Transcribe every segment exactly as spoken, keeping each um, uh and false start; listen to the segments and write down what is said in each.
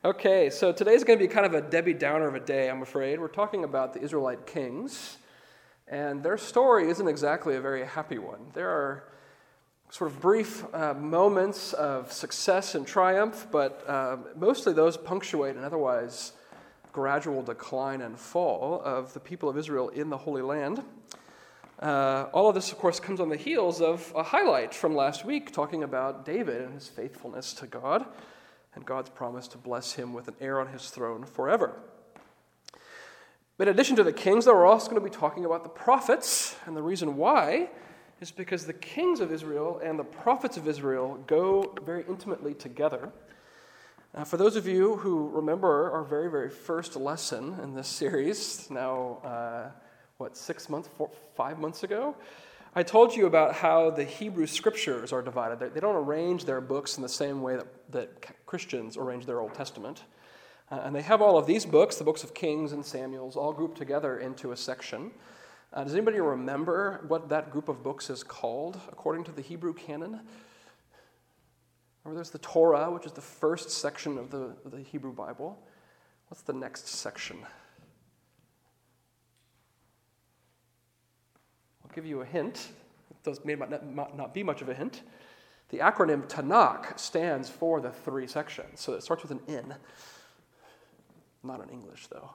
Okay, so today's going to be kind of a Debbie Downer of a day, I'm afraid. We're talking about the Israelite kings, and their story isn't exactly a very happy one. There are sort of brief uh, moments of success and triumph, but uh, mostly those punctuate an otherwise gradual decline and fall of the people of Israel in the Holy Land. Uh, all of this, of course, comes on the heels of a highlight from last week, talking about David and his faithfulness to God, and God's promise to bless him with an heir on his throne forever. But in addition to the kings, though, we're also going to be talking about the prophets, and the reason why is because the kings of Israel and the prophets of Israel go very intimately together. Uh, for those of you who remember our very, very first lesson in this series, now, uh, what, six months, four, five months ago, I told you about how the Hebrew scriptures are divided. They, they don't arrange their books in the same way that, that Christians arrange their Old Testament. Uh, and they have all of these books, the books of Kings and Samuels, all grouped together into a section. Uh, does anybody remember what that group of books is called according to the Hebrew canon? Remember, there's the Torah, which is the first section of the, of the Hebrew Bible. What's the next section? I'll give you a hint. Those may not, not be much of a hint. The acronym Tanakh stands for the three sections, so it starts with an N. Not in English, though.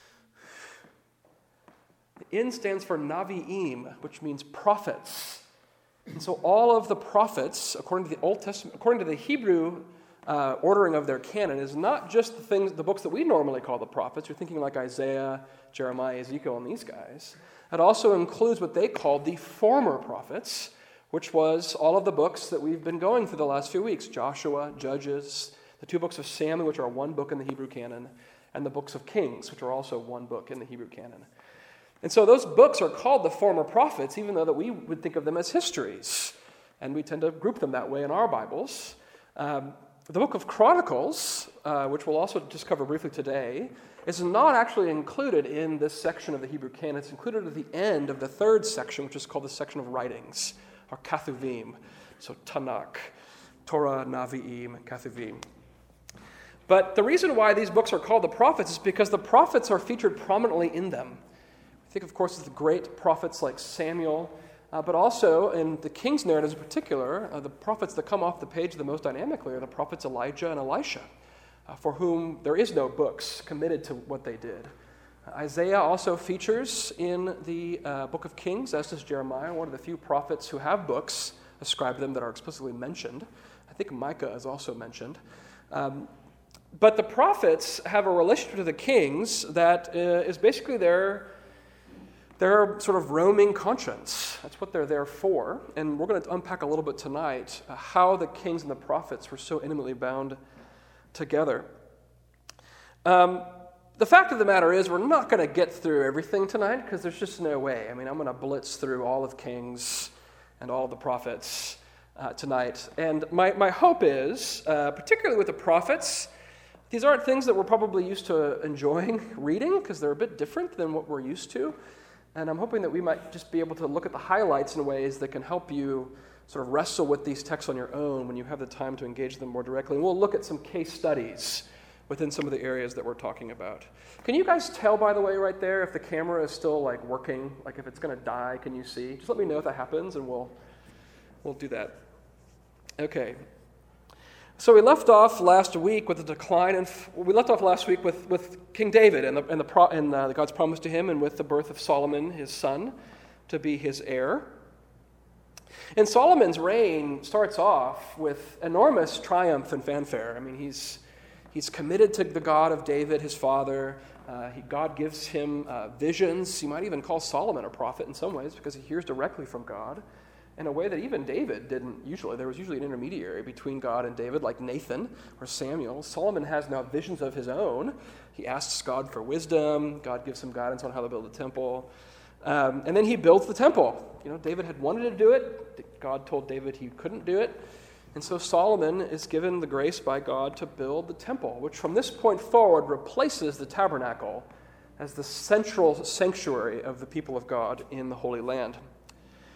The N stands for Navi'im, which means prophets. And so all of the prophets, according to the Old Testament, according to the Hebrew uh, ordering of their canon, is not just the things, the books that we normally call the prophets. You're thinking like Isaiah, Jeremiah, Ezekiel, and these guys. It also includes what they called the former prophets, which was all of the books that we've been going through the last few weeks: Joshua, Judges, the two books of Samuel, which are one book in the Hebrew canon, and the books of Kings, which are also one book in the Hebrew canon. And so those books are called the former prophets, even though that we would think of them as histories. And we tend to group them that way in our Bibles. Um, the book of Chronicles, uh, which we'll also just cover briefly today, is not actually included in this section of the Hebrew canon. It's included at the end of the third section, which is called the section of writings, or Kathuvim. So Tanakh, Torah, Navi'im, Kathuvim. But the reason why these books are called the prophets is because the prophets are featured prominently in them. Think, of course, of the great prophets like Samuel, uh, but also in the king's narratives in particular, uh, the prophets that come off the page the most dynamically are the prophets Elijah and Elisha, uh, for whom there is no books committed to what they did. Uh, Isaiah also features in the uh, book of Kings, as does Jeremiah, one of the few prophets who have books ascribed to them that are explicitly mentioned. I think Micah is also mentioned. Um, but the prophets have a relationship to the kings that uh, is basically their They're sort of roaming conscience. That's what they're there for. And we're going to unpack a little bit tonight uh, how the kings and the prophets were so intimately bound together. Um, the fact of the matter is we're not going to get through everything tonight because there's just no way. I mean, I'm going to blitz through all of Kings and all of the prophets uh, tonight. And my, my hope is, uh, particularly with the prophets, these aren't things that we're probably used to enjoying reading because they're a bit different than what we're used to. And I'm hoping that we might just be able to look at the highlights in ways that can help you sort of wrestle with these texts on your own when you have the time to engage them more directly. And we'll look at some case studies within some of the areas that we're talking about. Can you guys tell, by the way, right there, if the camera is still like working, like if it's going to die, can you see? Just let me know if that happens, and we'll we'll do that. Okay. So we left off last week with the decline, and we left off last week with, with King David and, the, and, the pro, and uh, God's promise to him, and with the birth of Solomon, his son, to be his heir. And Solomon's reign starts off with enormous triumph and fanfare. I mean, he's he's committed to the God of David, his father. Uh, he, God gives him uh, visions. You might even call Solomon a prophet in some ways because he hears directly from God, in a way that even David didn't usually. There was usually an intermediary between God and David, like Nathan or Samuel. Solomon has now visions of his own. He asks God for wisdom. God gives him guidance on how to build a temple. Um, and then he builds the temple. You know, David had wanted to do it. God told David he couldn't do it. And so Solomon is given the grace by God to build the temple, which from this point forward replaces the tabernacle as the central sanctuary of the people of God in the Holy Land.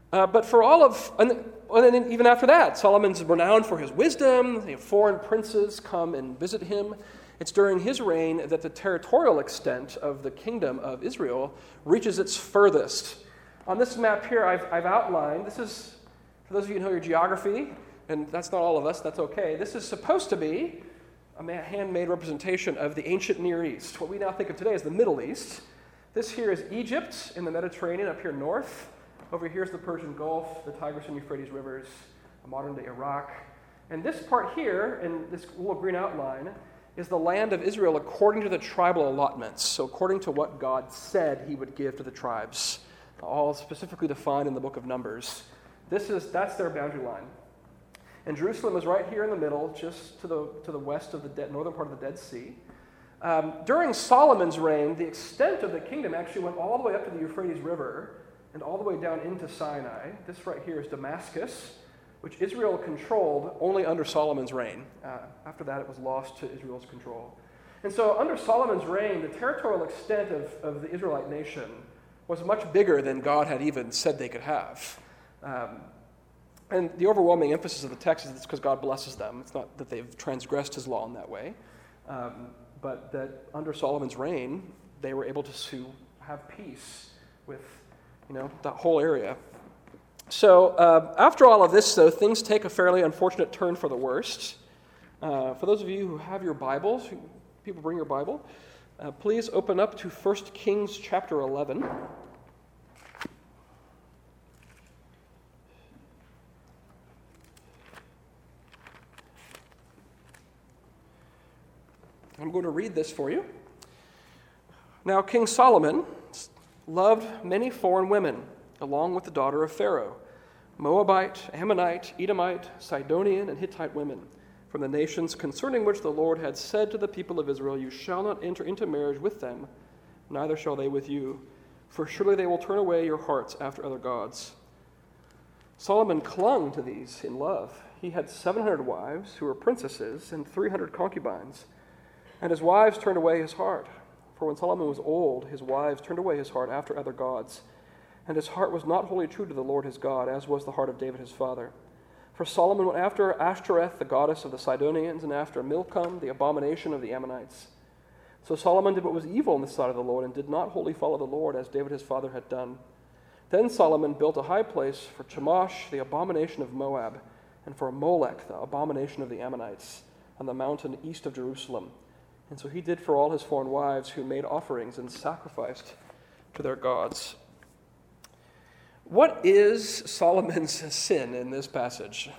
Uh, but for all of, and then, and then even after that, Solomon's renowned for his wisdom. You know, foreign princes come and visit him. It's during his reign that the territorial extent of the kingdom of Israel reaches its furthest. On this map here, I've, I've outlined, this is, for those of you who know your geography, and that's not all of us, that's okay, this is supposed to be a handmade representation of the ancient Near East, what we now think of today as the Middle East. This here is Egypt in the Mediterranean up here north. Over here is the Persian Gulf, the Tigris and Euphrates rivers, modern-day Iraq. And this part here, in this little green outline, is the land of Israel according to the tribal allotments, so according to what God said he would give to the tribes, all specifically defined in the book of Numbers. This is, that's their boundary line. And Jerusalem is right here in the middle, just to the, to the west of the de- northern part of the Dead Sea. Um, during Solomon's reign, the extent of the kingdom actually went all the way up to the Euphrates River and all the way down into Sinai. This right here is Damascus, which Israel controlled only under Solomon's reign. Uh, after that, it was lost to Israel's control. And so under Solomon's reign, the territorial extent of, of the Israelite nation was much bigger than God had even said they could have. Um, and the overwhelming emphasis of the text is it's because God blesses them. It's not that they've transgressed his law in that way, um, but that under Solomon's reign, they were able to, to have peace with, you know, that whole area. So uh, after all of this, though, things take a fairly unfortunate turn for the worst. Uh, for those of you who have your Bibles, people bring your Bible, uh, please open up to First Kings chapter eleven. I'm going to read this for you. Now, King Solomon loved many foreign women, along with the daughter of Pharaoh, Moabite, Ammonite, Edomite, Sidonian, and Hittite women, from the nations concerning which the Lord had said to the people of Israel, "You shall not enter into marriage with them, neither shall they with you, for surely they will turn away your hearts after other gods." Solomon clung to these in love. He had seven hundred wives who were princesses and three hundred concubines, and his wives turned away his heart. For when Solomon was old, his wives turned away his heart after other gods, and his heart was not wholly true to the Lord his God, as was the heart of David his father. For Solomon went after Ashtoreth, the goddess of the Sidonians, and after Milcom, the abomination of the Ammonites. So Solomon did what was evil in the sight of the Lord, and did not wholly follow the Lord, as David his father had done. Then Solomon built a high place for Chemosh, the abomination of Moab, and for Molech, the abomination of the Ammonites, on the mountain east of Jerusalem. And so he did for all his foreign wives who made offerings and sacrificed to their gods. What is Solomon's sin in this passage?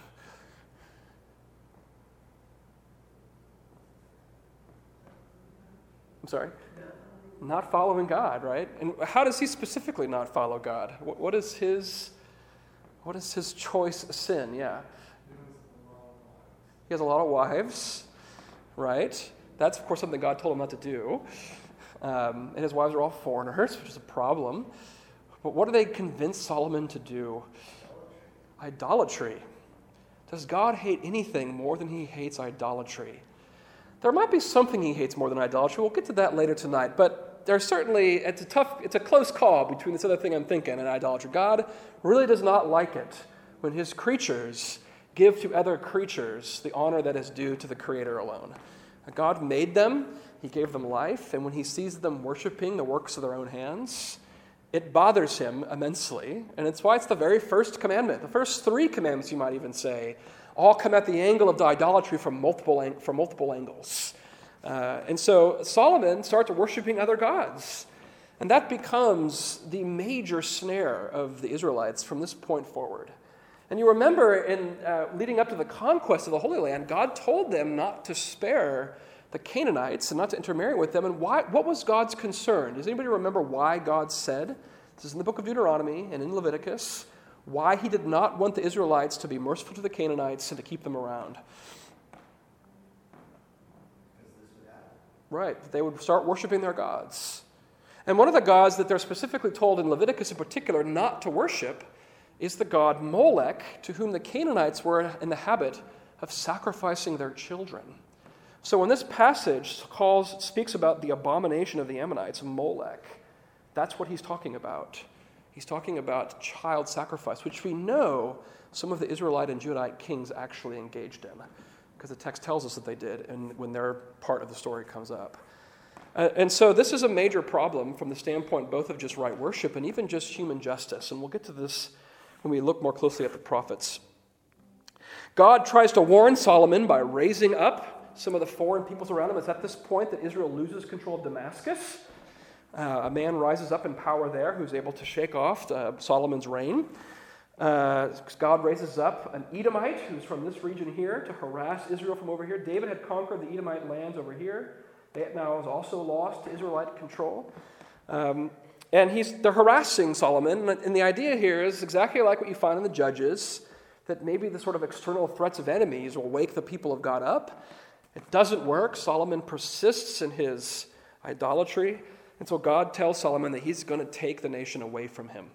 I'm sorry? Not following God, right? And how does he specifically not follow God? What, what is his what is his choice sin? Yeah. He has a lot of wives, right? That's, of course, something God told him not to do. Um, and his wives are all foreigners, which is a problem. But what do they convince Solomon to do? Idolatry. Does God hate anything more than he hates idolatry? There might be something he hates more than idolatry. We'll get to that later tonight. But there's certainly, it's a tough, it's a close call between this other thing I'm thinking and idolatry. God really does not like it when his creatures give to other creatures the honor that is due to the Creator alone. God made them, he gave them life, and when he sees them worshiping the works of their own hands, it bothers him immensely, and it's why it's the very first commandment. The first three commandments, you might even say, all come at the angle of the idolatry from multiple, from multiple angles. Uh, and so Solomon starts worshiping other gods, and that becomes the major snare of the Israelites from this point forward. And you remember, in uh, leading up to the conquest of the Holy Land, God told them not to spare the Canaanites and not to intermarry with them. And why? What was God's concern? Does anybody remember why God said, this is in the book of Deuteronomy and in Leviticus, why he did not want the Israelites to be merciful to the Canaanites and to keep them around? Right, that they would start worshiping their gods. And one of the gods that they're specifically told in Leviticus in particular not to worship is the god Molech, to whom the Canaanites were in the habit of sacrificing their children. So when this passage calls, speaks about the abomination of the Ammonites, Molech, that's what he's talking about. He's talking about child sacrifice, which we know some of the Israelite and Judite kings actually engaged in, because the text tells us that they did, and when their part of the story comes up. Uh, and so this is a major problem from the standpoint both of just right worship and even just human justice. And we'll get to this when we look more closely at the prophets. God tries to warn Solomon by raising up some of the foreign peoples around him. It's at this point that Israel loses control of Damascus. Uh, a man rises up in power there who's able to shake off uh, Solomon's reign. Uh, God raises up an Edomite who's from this region here to harass Israel from over here. David had conquered the Edomite lands over here. That now is also lost to Israelite control. Um, and he's they're harassing Solomon. And the idea here is exactly like what you find in the Judges, that maybe the sort of external threats of enemies will wake the people of God up. It doesn't work. Solomon persists in his idolatry. And so God tells Solomon that he's going to take the nation away from him.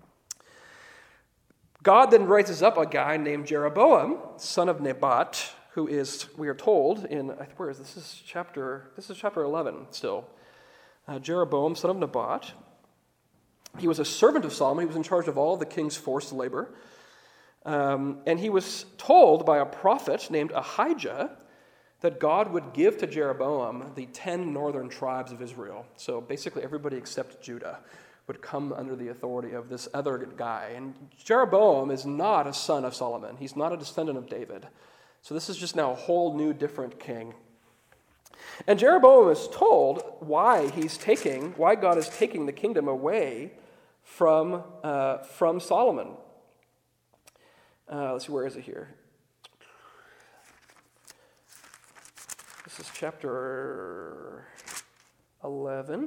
God then raises up a guy named Jeroboam, son of Nebat, who is, we are told in, where is this? This is chapter, this is chapter eleven still. Uh, Jeroboam, son of Nebat. He was a servant of Solomon. He was in charge of all of the king's forced labor. Um, and he was told by a prophet named Ahijah that God would give to Jeroboam the ten northern tribes of Israel. So basically everybody except Judah would come under the authority of this other guy. And Jeroboam is not a son of Solomon. He's not a descendant of David. So this is just now a whole new different king. And Jeroboam is told why he's taking, why God is taking the kingdom away from, uh, from Solomon. Uh, let's see, where is it here? This is chapter eleven.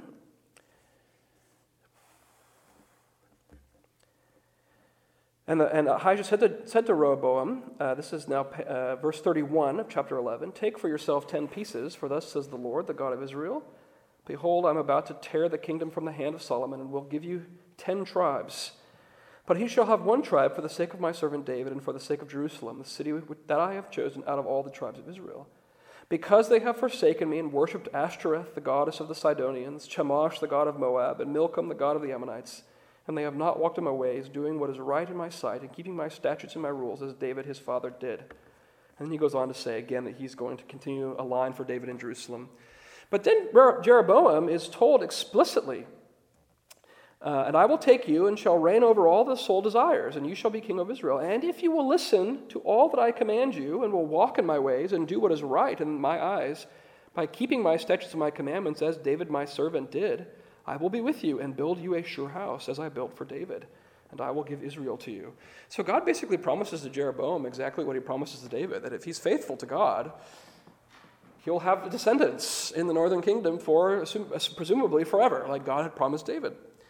And, the, and Ahijah said to, said to Rehoboam, uh, this is now uh, verse thirty-one of chapter eleven, "Take for yourself ten pieces, for thus says the Lord, the God of Israel, behold, I'm about to tear the kingdom from the hand of Solomon, and will give you ten tribes. But he shall have one tribe for the sake of my servant David, and for the sake of Jerusalem, the city that I have chosen out of all the tribes of Israel. Because they have forsaken me and worshipped Ashtoreth, the goddess of the Sidonians, Chemosh, the god of Moab, and Milcom, the god of the Ammonites, and they have not walked in my ways, doing what is right in my sight, and keeping my statutes and my rules, as David his father did." And then he goes on to say again that he's going to continue a line for David in Jerusalem. But then Jeroboam is told explicitly, uh, "And I will take you and shall reign over all the soul desires, and you shall be king of Israel. And if you will listen to all that I command you, and will walk in my ways, and do what is right in my eyes, by keeping my statutes and my commandments, as David my servant did, I will be with you and build you a sure house, as I built for David, and I will give Israel to you." So God basically promises to Jeroboam exactly what he promises to David, that if he's faithful to God, he'll have descendants in the northern kingdom for presumably forever, like God had promised David.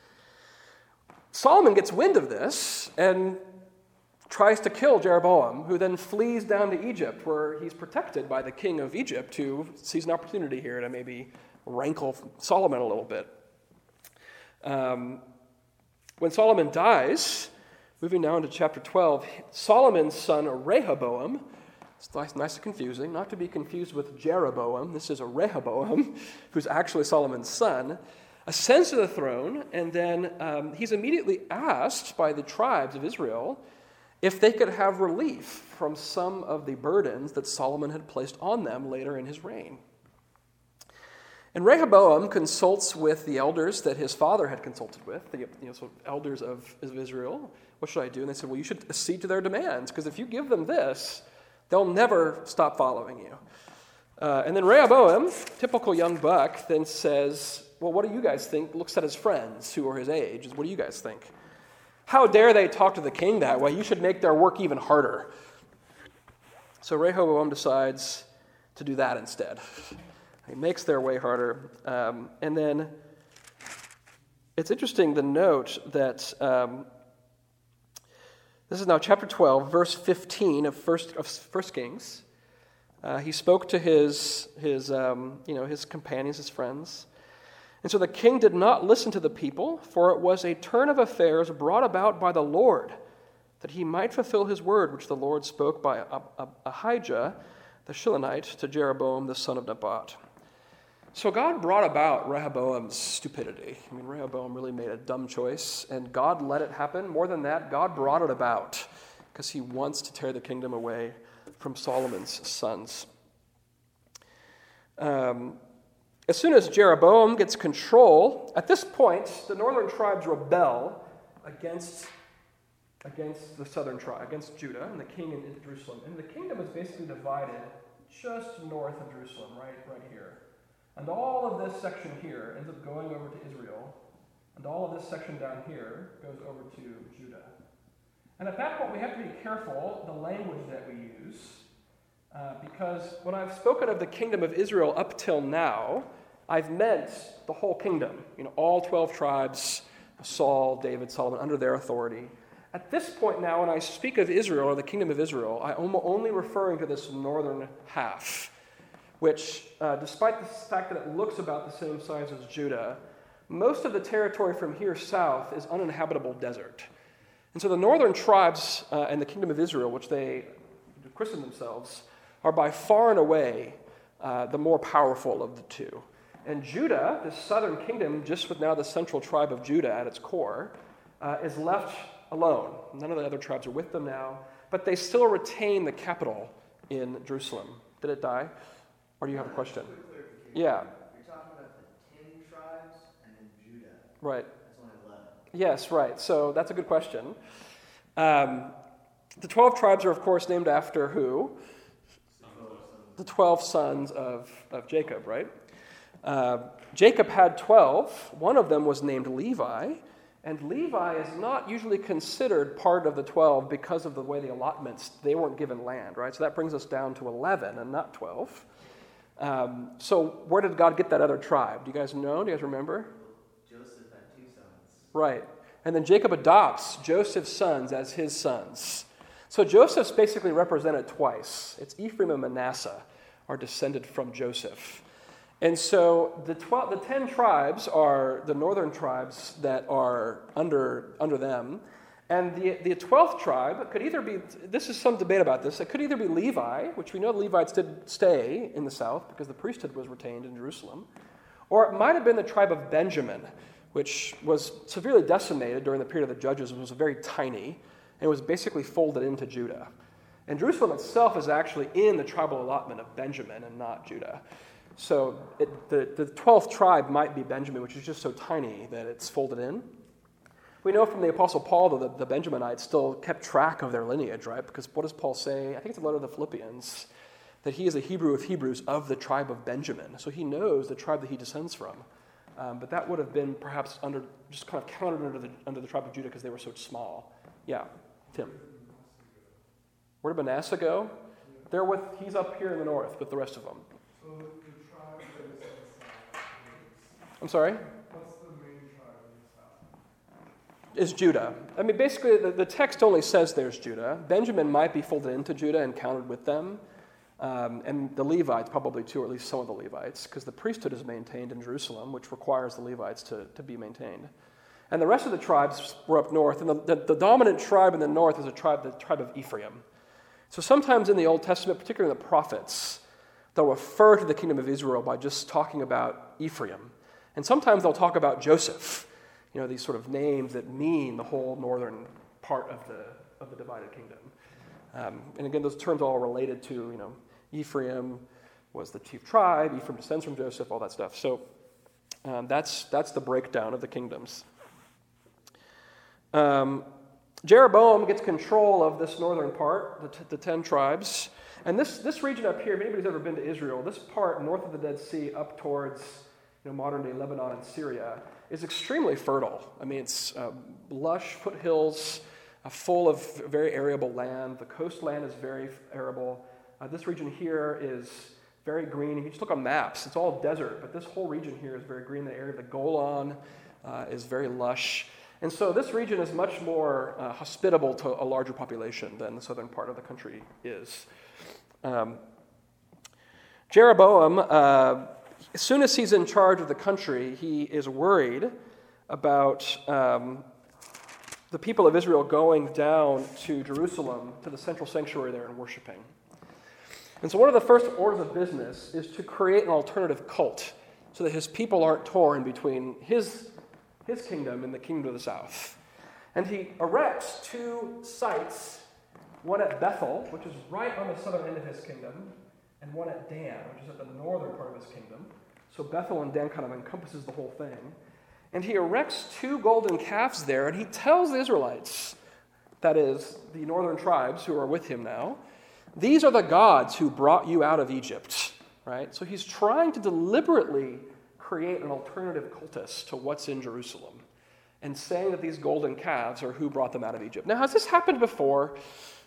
Solomon gets wind of this and tries to kill Jeroboam, who then flees down to Egypt, where he's protected by the king of Egypt, who sees an opportunity here to maybe rankle Solomon a little bit. Um, when Solomon dies, moving down to chapter twelve, Solomon's son Rehoboam, it's nice, nice and confusing, not to be confused with Jeroboam, this is a Rehoboam, who's actually Solomon's son, ascends to the throne, and then um, he's immediately asked by the tribes of Israel if they could have relief from some of the burdens that Solomon had placed on them later in his reign. And Rehoboam consults with the elders that his father had consulted with, the you know, sort of elders of, of Israel. What should I do? And they said, well, you should accede to their demands, because if you give them this, they'll never stop following you. Uh, and then Rehoboam, typical young buck, then says, well, what do you guys think? Looks at his friends who are his age. What do you guys think? How dare they talk to the king that way? You should make their work even harder. So Rehoboam decides to do that instead. He makes their way harder. Um, and then it's interesting to note that um, this is now chapter twelve, verse fifteen of First, of First Kings. Uh, he spoke to his, his, um, you know, his companions, his friends. And so the king did not listen to the people, for it was a turn of affairs brought about by the Lord, that he might fulfill his word, which the Lord spoke by Ahijah the Shilonite to Jeroboam the son of Nebat. So God brought about Rehoboam's stupidity. I mean, Rehoboam really made a dumb choice, and God let it happen. More than that, God brought it about because he wants to tear the kingdom away from Solomon's sons. Um, as soon as Jeroboam gets control, at this point, the northern tribes rebel against, against the southern tribe, against Judah and the king in, in Jerusalem. And the kingdom is basically divided just north of Jerusalem, right, right here. And all of this section here ends up going over to Israel, and all of this section down here goes over to Judah. And at that point, we have to be careful the language that we use, uh, because when I've spoken of the kingdom of Israel up till now, I've meant the whole kingdom, you know, all twelve tribes, Saul, David, Solomon, under their authority. At this point now, when I speak of Israel, or the kingdom of Israel, I'm only referring to this northern half, which, uh, despite the fact that it looks about the same size as Judah, most of the territory from here south is uninhabitable desert. And so the northern tribes uh, and the kingdom of Israel, which they christen themselves, are by far and away uh, the more powerful of the two. And Judah, this southern kingdom, just with now the central tribe of Judah at its core, uh, is left alone. None of the other tribes are with them now, but they still retain the capital in Jerusalem. Did it die? Or do you have a question? Yeah. You're talking about the ten tribes and then Judah. Right. That's only eleven. Yes, right. So that's a good question. Um, the twelve tribes are, of course, named after who? The twelve sons of, of Jacob, right? Uh, Jacob had twelve. One of them was named Levi. And Levi is not usually considered part of the twelve because of the way the allotments, they weren't given land, right? So that brings us down to eleven and not twelve. Um, so where did God get that other tribe? Do you guys know? Do you guys remember? Joseph had two sons. Right. And then Jacob adopts Joseph's sons as his sons. So Joseph's basically represented twice. It's Ephraim and Manasseh are descended from Joseph. And so the twelve, the ten tribes are the northern tribes that are under, under them. And the, the twelfth tribe could either be, this is some debate about this, it could either be Levi, which we know the Levites did stay in the south because the priesthood was retained in Jerusalem, or it might have been the tribe of Benjamin, which was severely decimated during the period of the Judges and was very tiny, and was basically folded into Judah. And Jerusalem itself is actually in the tribal allotment of Benjamin and not Judah. So it, the, the twelfth tribe might be Benjamin, which is just so tiny that it's folded in. We know from the Apostle Paul that the, the Benjaminites still kept track of their lineage, right? Because what does Paul say? I think it's a letter to the Philippians, that he is a Hebrew of Hebrews of the tribe of Benjamin. So he knows the tribe that he descends from. Um, but that would have been perhaps under, just kind of counted under the, under the tribe of Judah because they were so small. Yeah, Tim. Where did Manasseh go? They're with, he's up here in the north with the rest of them. So the, the tribe that is in the south. I'm sorry? What's the main tribe in the south? Is Judah. I mean, basically, the, the text only says there's Judah. Benjamin might be folded into Judah and counted with them. Um, and the Levites probably too, or at least some of the Levites, because the priesthood is maintained in Jerusalem, which requires the Levites to, to be maintained. And the rest of the tribes were up north, and the, the, the dominant tribe in the north is a tribe, the tribe of Ephraim. So sometimes in the Old Testament, particularly in the prophets, they'll refer to the kingdom of Israel by just talking about Ephraim. And sometimes they'll talk about Joseph, you know, these sort of names that mean the whole northern part of the of the divided kingdom. Um, and again, those terms are all related to, you know, Ephraim was the chief tribe, Ephraim descends from Joseph, all that stuff. So um, that's that's the breakdown of the kingdoms. Um, Jeroboam gets control of this northern part, the, t- the ten tribes. And this, this region up here, if anybody's ever been to Israel, this part north of the Dead Sea up towards, you know, modern-day Lebanon and Syria is extremely fertile. I mean, it's uh, lush foothills, uh, full of very arable land. The coastland is very arable. Uh, this region here is very green. If you just look on maps, it's all desert, but this whole region here is very green. The area of the Golan uh, is very lush. And so this region is much more uh, hospitable to a larger population than the southern part of the country is. Um, Jeroboam, uh, as soon as he's in charge of the country, he is worried about um, the people of Israel going down to Jerusalem, to the central sanctuary there and worshiping. And so one of the first orders of business is to create an alternative cult so that his people aren't torn between his, his kingdom and the kingdom of the south. And he erects two sites, one at Bethel, which is right on the southern end of his kingdom, and one at Dan, which is at the northern part of his kingdom. So Bethel and Dan kind of encompasses the whole thing. And he erects two golden calves there, and he tells the Israelites, that is, the northern tribes who are with him now, these are the gods who brought you out of Egypt, right? So he's trying to deliberately create an alternative cultus to what's in Jerusalem, and saying that these golden calves are who brought them out of Egypt. Now, has this happened before?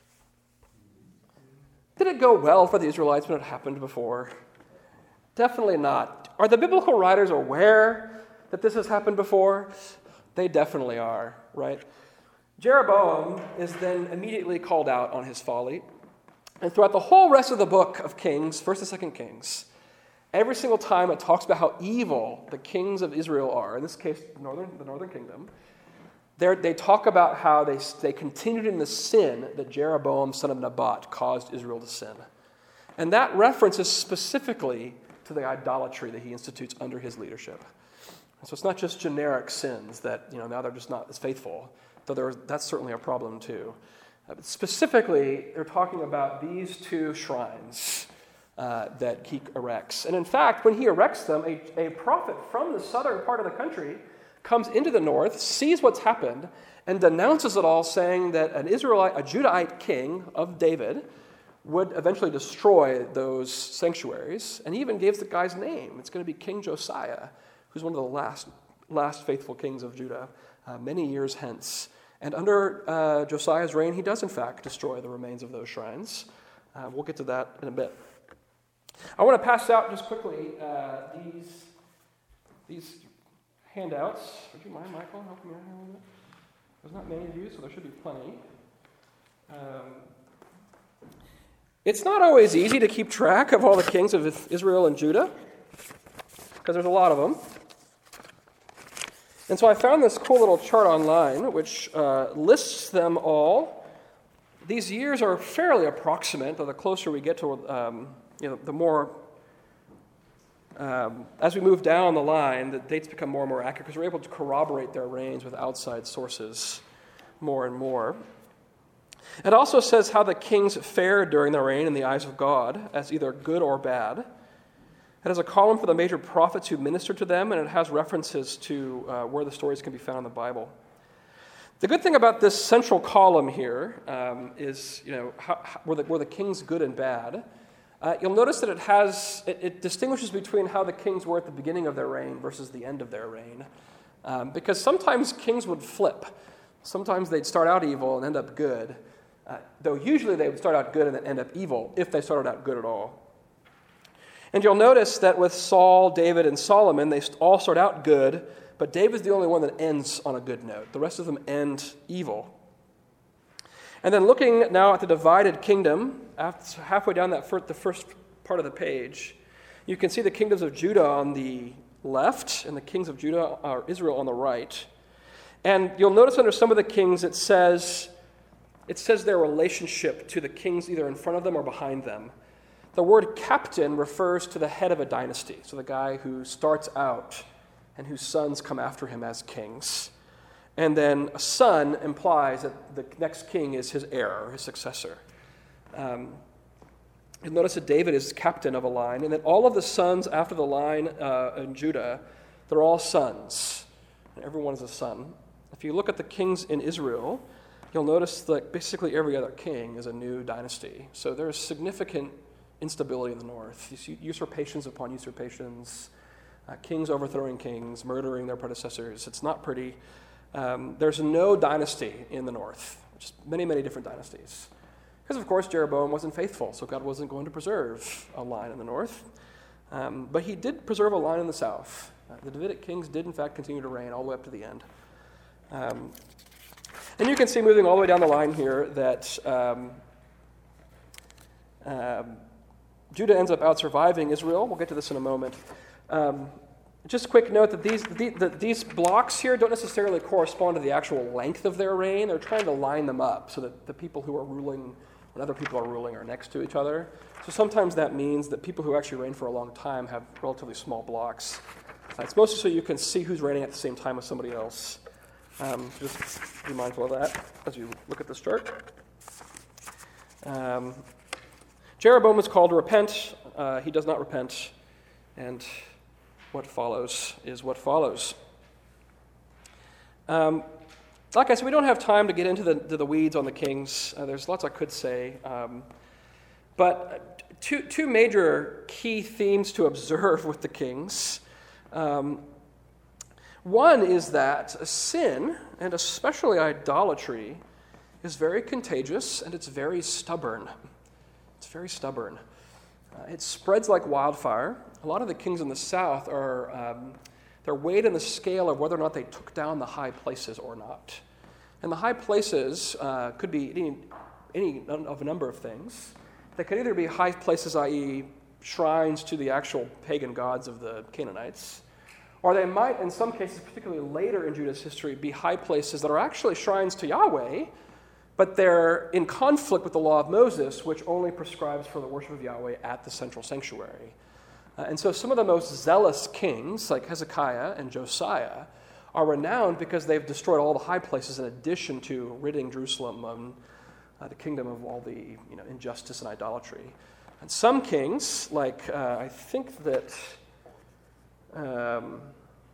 Did it go well for the Israelites when it happened before? Definitely not. Are the biblical writers aware that this has happened before? They definitely are, right? Jeroboam is then immediately called out on his folly. And throughout the whole rest of the book of Kings, First and Second Kings, every single time it talks about how evil the kings of Israel are, in this case, the northern, the northern kingdom, they talk about how they, they continued in the sin that Jeroboam, son of Nebat, caused Israel to sin. And that references specifically to the idolatry that he institutes under his leadership. And so it's not just generic sins that, you know, now they're just not as faithful, though there, that's certainly a problem too. Uh, but specifically, they're talking about these two shrines uh, that he erects. And in fact, when he erects them, a, a prophet from the southern part of the country comes into the north, sees what's happened, and denounces it all, saying that an Israelite, a Judahite king of David, would eventually destroy those sanctuaries. And he even gives the guy's name. It's going to be King Josiah, who's one of the last, last faithful kings of Judah, uh, many years hence. And under uh, Josiah's reign, he does in fact destroy the remains of those shrines. Uh, we'll get to that in a bit. I want to pass out just quickly uh, these, these handouts. Would you mind, Michael, helping me out here a little bit? There's not many of you, so there should be plenty. Um, it's not always easy to keep track of all the kings of Israel and Judah, because there's a lot of them. And so I found this cool little chart online, which uh, lists them all. These years are fairly approximate, though the closer we get to, um, you know, the more, um, as we move down the line, the dates become more and more accurate because we're able to corroborate their reigns with outside sources more and more. It also says how the kings fared during their reign in the eyes of God, as either good or bad. It has a column for the major prophets who ministered to them, and it has references to uh, where the stories can be found in the Bible. The good thing about this central column here um, is, you know, how, how, were, the, were the kings good and bad? Uh, you'll notice that it has it, it distinguishes between how the kings were at the beginning of their reign versus the end of their reign, um, because sometimes kings would flip. Sometimes they'd start out evil and end up good, uh, though usually they would start out good and then end up evil if they started out good at all. And you'll notice that with Saul, David, and Solomon, they all start out good, but David's the only one that ends on a good note. The rest of them end evil. And then looking now at the divided kingdom, after, halfway down that first, the first part of the page, you can see the kingdoms of Judah on the left and the kings of Judah, or Israel, on the right. And you'll notice under some of the kings it says, it says their relationship to the kings either in front of them or behind them. The word captain refers to the head of a dynasty, so the guy who starts out and whose sons come after him as kings. And then a son implies that the next king is his heir, or his successor. Um, you'll notice that David is captain of a line, and that all of the sons after the line uh, in Judah, they're all sons. And everyone is a son. If you look at the kings in Israel, you'll notice that basically every other king is a new dynasty. So there's significant instability in the north. You see usurpations upon usurpations, uh, kings overthrowing kings, murdering their predecessors. It's not pretty. Um, there's no dynasty in the north, just many, many different dynasties. Because, of course, Jeroboam wasn't faithful, so God wasn't going to preserve a line in the north. Um, but he did preserve a line in the south. Uh, the Davidic kings did, in fact, continue to reign all the way up to the end. Um, and you can see moving all the way down the line here that um, um, Judah ends up out-surviving Israel. We'll get to this in a moment. Um, just a quick note that these the, the, these blocks here don't necessarily correspond to the actual length of their reign. They're trying to line them up so that the people who are ruling and other people are ruling are next to each other. So sometimes that means that people who actually reign for a long time have relatively small blocks. Uh, it's mostly so you can see who's reigning at the same time as somebody else. Um, just be mindful of that as you look at this chart. Um, Jeroboam is called to repent. Uh, he does not repent. And what follows is what follows. Um, like I said, we don't have time to get into the, to the weeds on the kings. Uh, there's lots I could say. Um, but two, two major key themes to observe with the kings. Um, one is that sin, and especially idolatry, is very contagious and it's very stubborn. It's very stubborn. Uh, it spreads like wildfire. A lot of the kings in the south are, um, they're weighed in the scale of whether or not they took down the high places or not. And the high places uh, could be any, any of a number of things. They could either be high places, that is shrines to the actual pagan gods of the Canaanites, or they might, in some cases, particularly later in Judah's history, be high places that are actually shrines to Yahweh, but they're in conflict with the law of Moses, which only prescribes for the worship of Yahweh at the central sanctuary. Uh, and so some of the most zealous kings, like Hezekiah and Josiah, are renowned because they've destroyed all the high places in addition to ridding Jerusalem of uh, the kingdom of all the you know, injustice and idolatry. And some kings, like uh, I think that um,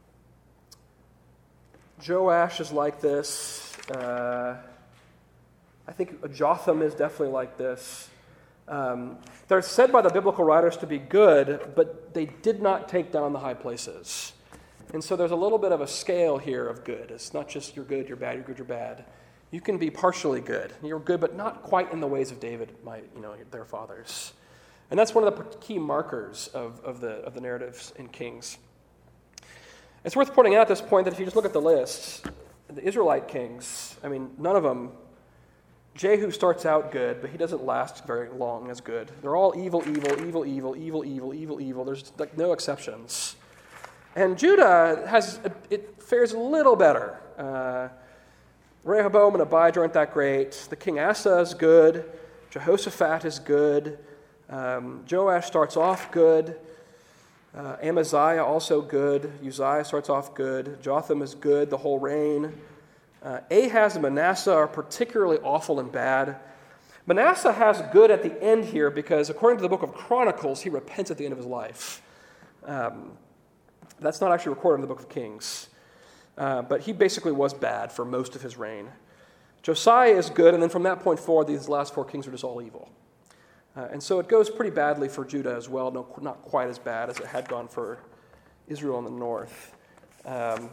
Joash is like this. Uh, I think Jotham is definitely like this. Um, they're said by the biblical writers to be good, but they did not take down the high places. And so there's a little bit of a scale here of good. It's not just you're good, you're bad, you're good, you're bad. You can be partially good. You're good, but not quite in the ways of David, my, you know, their fathers. And that's one of the key markers of, of, the, of the narratives in Kings. It's worth pointing out at this point that if you just look at the list, the Israelite kings, I mean, none of them, Jehu starts out good, but he doesn't last very long as good. They're all evil, evil, evil, evil, evil, evil, evil, evil. There's like no exceptions. And Judah has, it fares a little better. Uh, Rehoboam and Abijah aren't that great. The king Asa is good. Jehoshaphat is good. Um, Joash starts off good. Uh, Amaziah also good. Uzziah starts off good. Jotham is good the whole reign. Uh, Ahaz and Manasseh are particularly awful and bad. Manasseh has good at the end here because according to the book of Chronicles, he repents at the end of his life. Um, that's not actually recorded in the book of Kings. Uh, but he basically was bad for most of his reign. Josiah is good, and then from that point forward, these last four kings are just all evil. Uh, and so it goes pretty badly for Judah as well, no, not quite as bad as it had gone for Israel in the north. Um,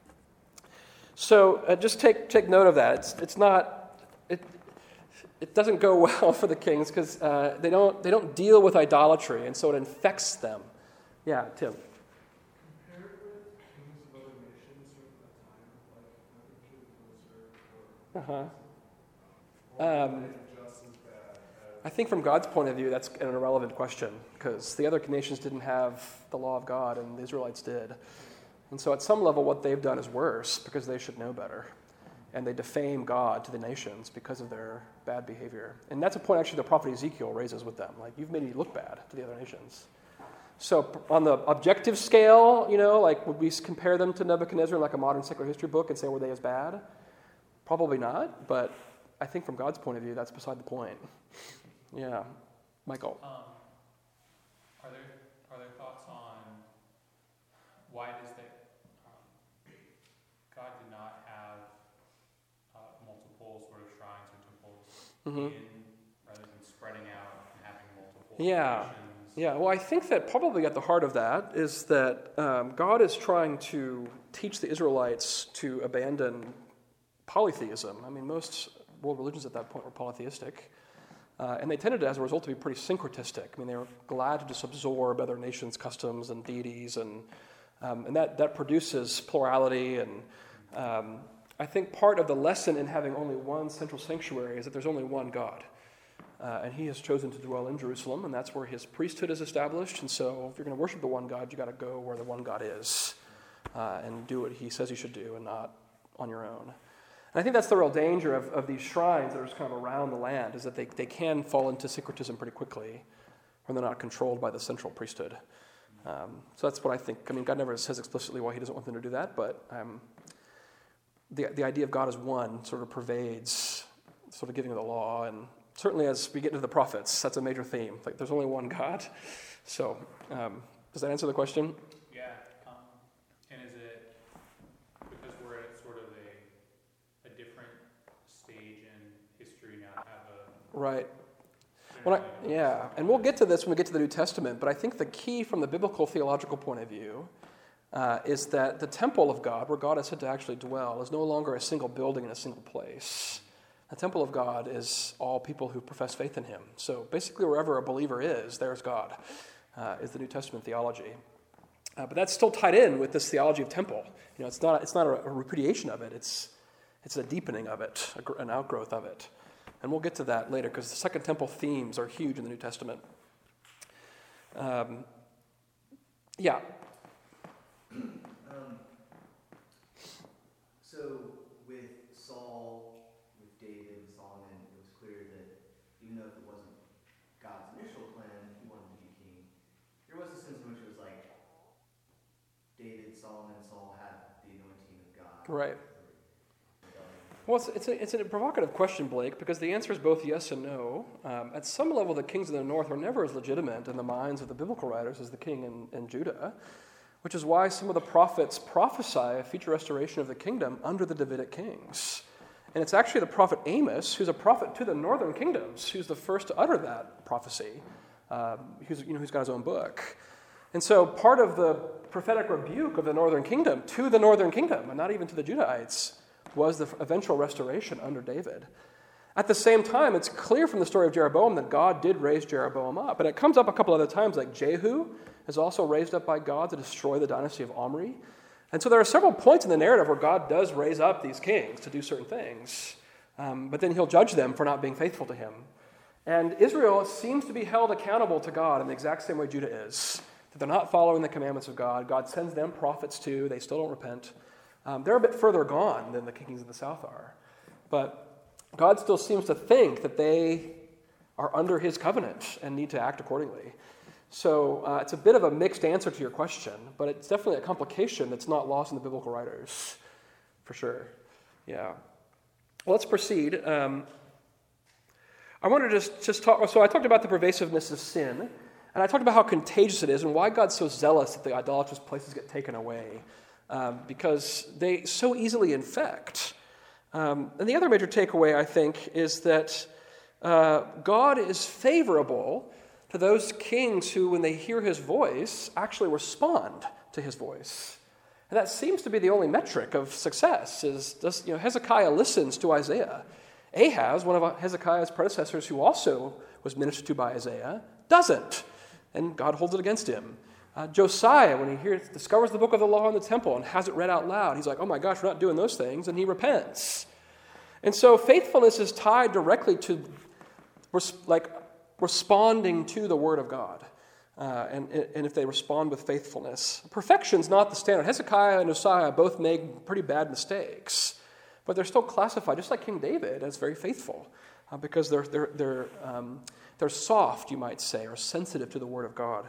so uh, just take take note of that. It's it's not it it doesn't go well for the kings because uh, they don't they don't deal with idolatry, and so it infects them. Yeah, Tim. Compare it with kings of other nations from that time, like Nebuchadnezzar or Uh huh. Um, just as bad as I think from God's point of view, that's an irrelevant question because the other nations didn't have the law of God and the Israelites did. And so at some level, what they've done is worse because they should know better. And they defame God to the nations because of their bad behavior. And that's a point actually the prophet Ezekiel raises with them. Like, you've made me look bad to the other nations. So on the objective scale, you know, like would we compare them to Nebuchadnezzar in like a modern secular history book and say, were they as bad? Probably not, but I think from God's point of view, that's beside the point. Yeah. Michael. Um, are there are there thoughts on why it is that um, God did not have uh, multiple sort of shrines or temples Mm-hmm. in rather than spreading out and having multiple Yeah. locations? Yeah, well, I think that probably at the heart of that is that um, God is trying to teach the Israelites to abandon polytheism. I mean, most world religions at that point were polytheistic. Uh, and they tended, to, as a result, to be pretty syncretistic. I mean, they were glad to just absorb other nations' customs and deities, and um, and that, that produces plurality. And um, I think part of the lesson in having only one central sanctuary is that there's only one God. Uh, and he has chosen to dwell in Jerusalem, and that's where his priesthood is established. And so if you're going to worship the one God, you've got to go where the one God is uh, and do what he says you should do and not on your own. And I think that's the real danger of, of these shrines that are just kind of around the land, is that they, they can fall into syncretism pretty quickly when they're not controlled by the central priesthood. Um, so that's what I think. I mean, God never says explicitly why he doesn't want them to do that, but um, the, the idea of God as one sort of pervades sort of giving of the law, and certainly as we get into the prophets, that's a major theme. Like, there's only one God. So, um, does that answer the question? Yeah. Um, and is it because we're at sort of a, a different stage in history now to have a... Right. Well, I, yeah, and we'll get to this when we get to the New Testament, but I think the key from the biblical theological point of view uh, is that the temple of God, where God is said to actually dwell, is no longer a single building in a single place. The temple of God is all people who profess faith in him. So basically wherever a believer is, there's God, uh, is the New Testament theology. Uh, but that's still tied in with this theology of temple. You know, it's not, it's not a, a repudiation of it, it's, it's a deepening of it, a, an outgrowth of it. And we'll get to that later, because the Second Temple themes are huge in the New Testament. Um, yeah. Um, so with Saul, with David and Solomon, it was clear that even though it wasn't God's initial plan, he wanted to be king. There was a sense in which it was like David, Solomon, Saul had the anointing of God. Right. Well, it's, it's, a, it's a provocative question, Blake, because the answer is both yes and no. Um, at some level, the kings of the north are never as legitimate in the minds of the biblical writers as the king in, in Judah, which is why some of the prophets prophesy a future restoration of the kingdom under the Davidic kings. And it's actually the prophet Amos, who's a prophet to the northern kingdoms, who's the first to utter that prophecy, um, who's, you know, who's got his own book. And so part of the prophetic rebuke of the northern kingdom to the northern kingdom, and not even to the Judahites, was the eventual restoration under David. At the same time, it's clear from the story of Jeroboam that God did raise Jeroboam up. And it comes up a couple other times, like Jehu is also raised up by God to destroy the dynasty of Omri. And so there are several points in the narrative where God does raise up these kings to do certain things. Um, but then he'll judge them for not being faithful to him. And Israel seems to be held accountable to God in the exact same way Judah is. That they're not following the commandments of God. God sends them prophets too. They still don't repent. Um, they're a bit further gone than the kings of the south are. But God still seems to think that they are under his covenant and need to act accordingly. So uh, it's a bit of a mixed answer to your question, but it's definitely a complication that's not lost in the biblical writers, for sure. Yeah. Well, let's proceed. Um, I want to just, just talk, so I talked about the pervasiveness of sin, and I talked about how contagious it is and why God's so zealous that the idolatrous places get taken away. Um, because they so easily infect. Um, and the other major takeaway, I think, is that uh, God is favorable to those kings who, when they hear his voice, actually respond to his voice. And that seems to be the only metric of success, is does, you know, Hezekiah listens to Isaiah. Ahaz, one of Hezekiah's predecessors who also was ministered to by Isaiah, doesn't. And God holds it against him. Uh, Josiah, when he hears, discovers the book of the law in the temple and has it read out loud, he's like, oh my gosh, we're not doing those things, and he repents. And so faithfulness is tied directly to res- like responding to the word of God, uh, and, and if they respond with faithfulness. Perfection's not the standard. Hezekiah and Josiah both made pretty bad mistakes, but they're still classified, just like King David, as very faithful, uh, because they're, they're, they're, um, they're soft, you might say, or sensitive to the word of God.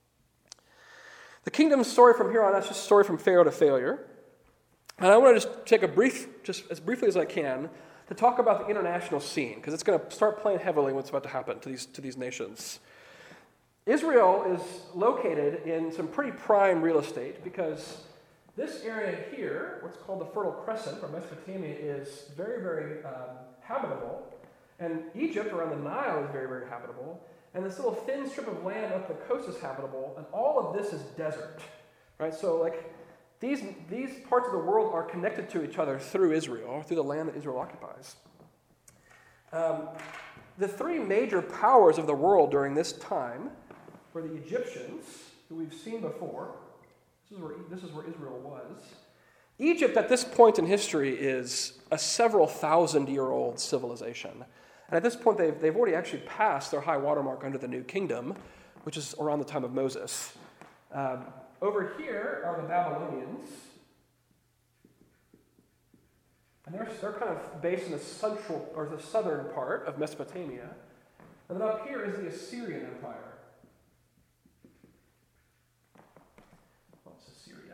The kingdom's story from here on out is just a story from failure to failure. And I want to just take a brief, just as briefly as I can, to talk about the international scene, because it's going to start playing heavily what's about to happen to these, to these nations. Israel is located in some pretty prime real estate, because this area here, what's called the Fertile Crescent, or Mesopotamia, is very, very um, habitable. And Egypt, around the Nile, is very, very habitable. And this little thin strip of land up the coast is habitable, and all of this is desert, right? So, like, these, these parts of the world are connected to each other through Israel, through the land that Israel occupies. Um, the three major powers of the world during this time were the Egyptians, who we've seen before. This is where, this is where Israel was. Egypt, at this point in history, is a several thousand-year-old civilization. And at this point, they've, they've already actually passed their high watermark under the New Kingdom, which is around the time of Moses. Um, over here are the Babylonians. And they're, they're kind of based in the central or the southern part of Mesopotamia. And then up here is the Assyrian Empire. What's Assyria?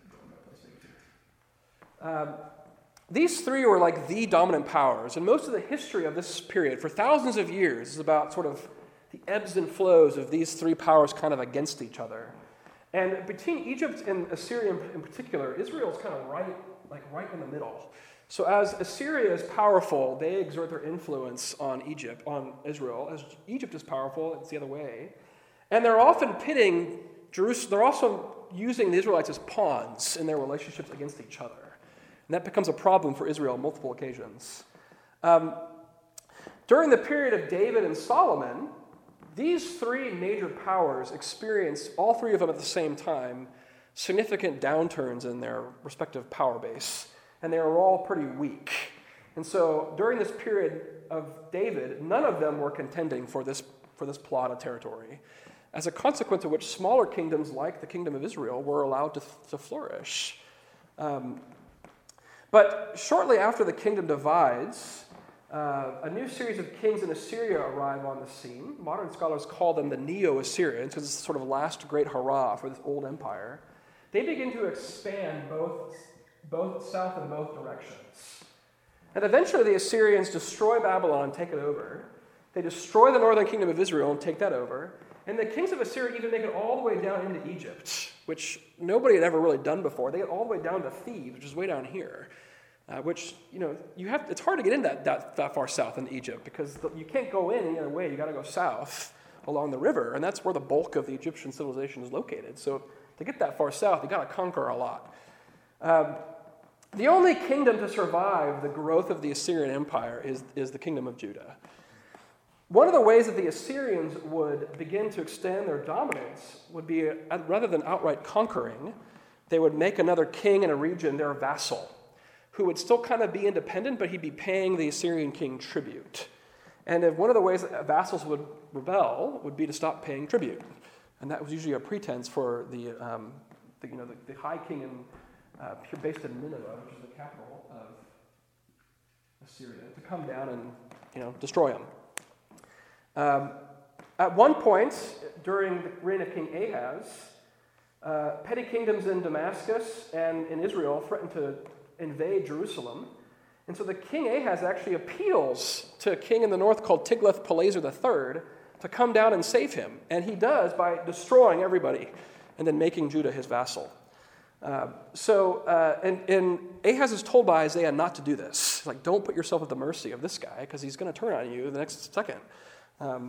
Um, these three were like the dominant powers, and most of the history of this period, for thousands of years, is about sort of the ebbs and flows of these three powers kind of against each other. And between Egypt and Assyria in particular, Israel is kind of right, like right in the middle. So as Assyria is powerful, they exert their influence on Egypt, on Israel. As Egypt is powerful, it's the other way. And they're often pitting Jerusalem, they're also using the Israelites as pawns in their relationships against each other. And that becomes a problem for Israel on multiple occasions. Um, during the period of David and Solomon, these three major powers experienced, all three of them at the same time, significant downturns in their respective power base. And they were all pretty weak. And so during this period of David, none of them were contending for this, for this plot of territory, as a consequence of which smaller kingdoms like the kingdom of Israel were allowed to, to flourish. Um, but shortly after the kingdom divides, uh, a new series of kings in Assyria arrive on the scene. Modern scholars call them the Neo-Assyrians, because it's the sort of last great hurrah for this old empire. They begin to expand both both south and both directions. And eventually the Assyrians destroy Babylon and take it over. They destroy the northern kingdom of Israel and take that over. And the kings of Assyria even make it all the way down into Egypt, which nobody had ever really done before. They get all the way down to Thebes, which is way down here, uh, which, you know, you have. It's hard to get in that, that, that far south into Egypt because the, you can't go in any other way. You got to go south along the river, and that's where the bulk of the Egyptian civilization is located. So to get that far south, you got to conquer a lot. Um, The only kingdom to survive the growth of the Assyrian Empire is, is the kingdom of Judah. One of the ways that the Assyrians would begin to extend their dominance would be, uh, rather than outright conquering, they would make another king in a region their vassal, who would still kind of be independent, but he'd be paying the Assyrian king tribute. And if one of the ways that vassals would rebel would be to stop paying tribute. And that was usually a pretense for the, um, the you know, the, the high king in Uh, based in Nineveh, which is the capital of Assyria, to come down and, you know, destroy them. Um, at one point, during the reign of King Ahaz, uh, petty kingdoms in Damascus and in Israel threatened to invade Jerusalem. And so the King Ahaz actually appeals to a king in the north called Tiglath-Pileser the third to come down and save him. And he does by destroying everybody and then making Judah his vassal. Uh, so, uh, and, and Ahaz is told by Isaiah not to do this. Like, don't put yourself at the mercy of this guy because he's going to turn on you the next second. Um,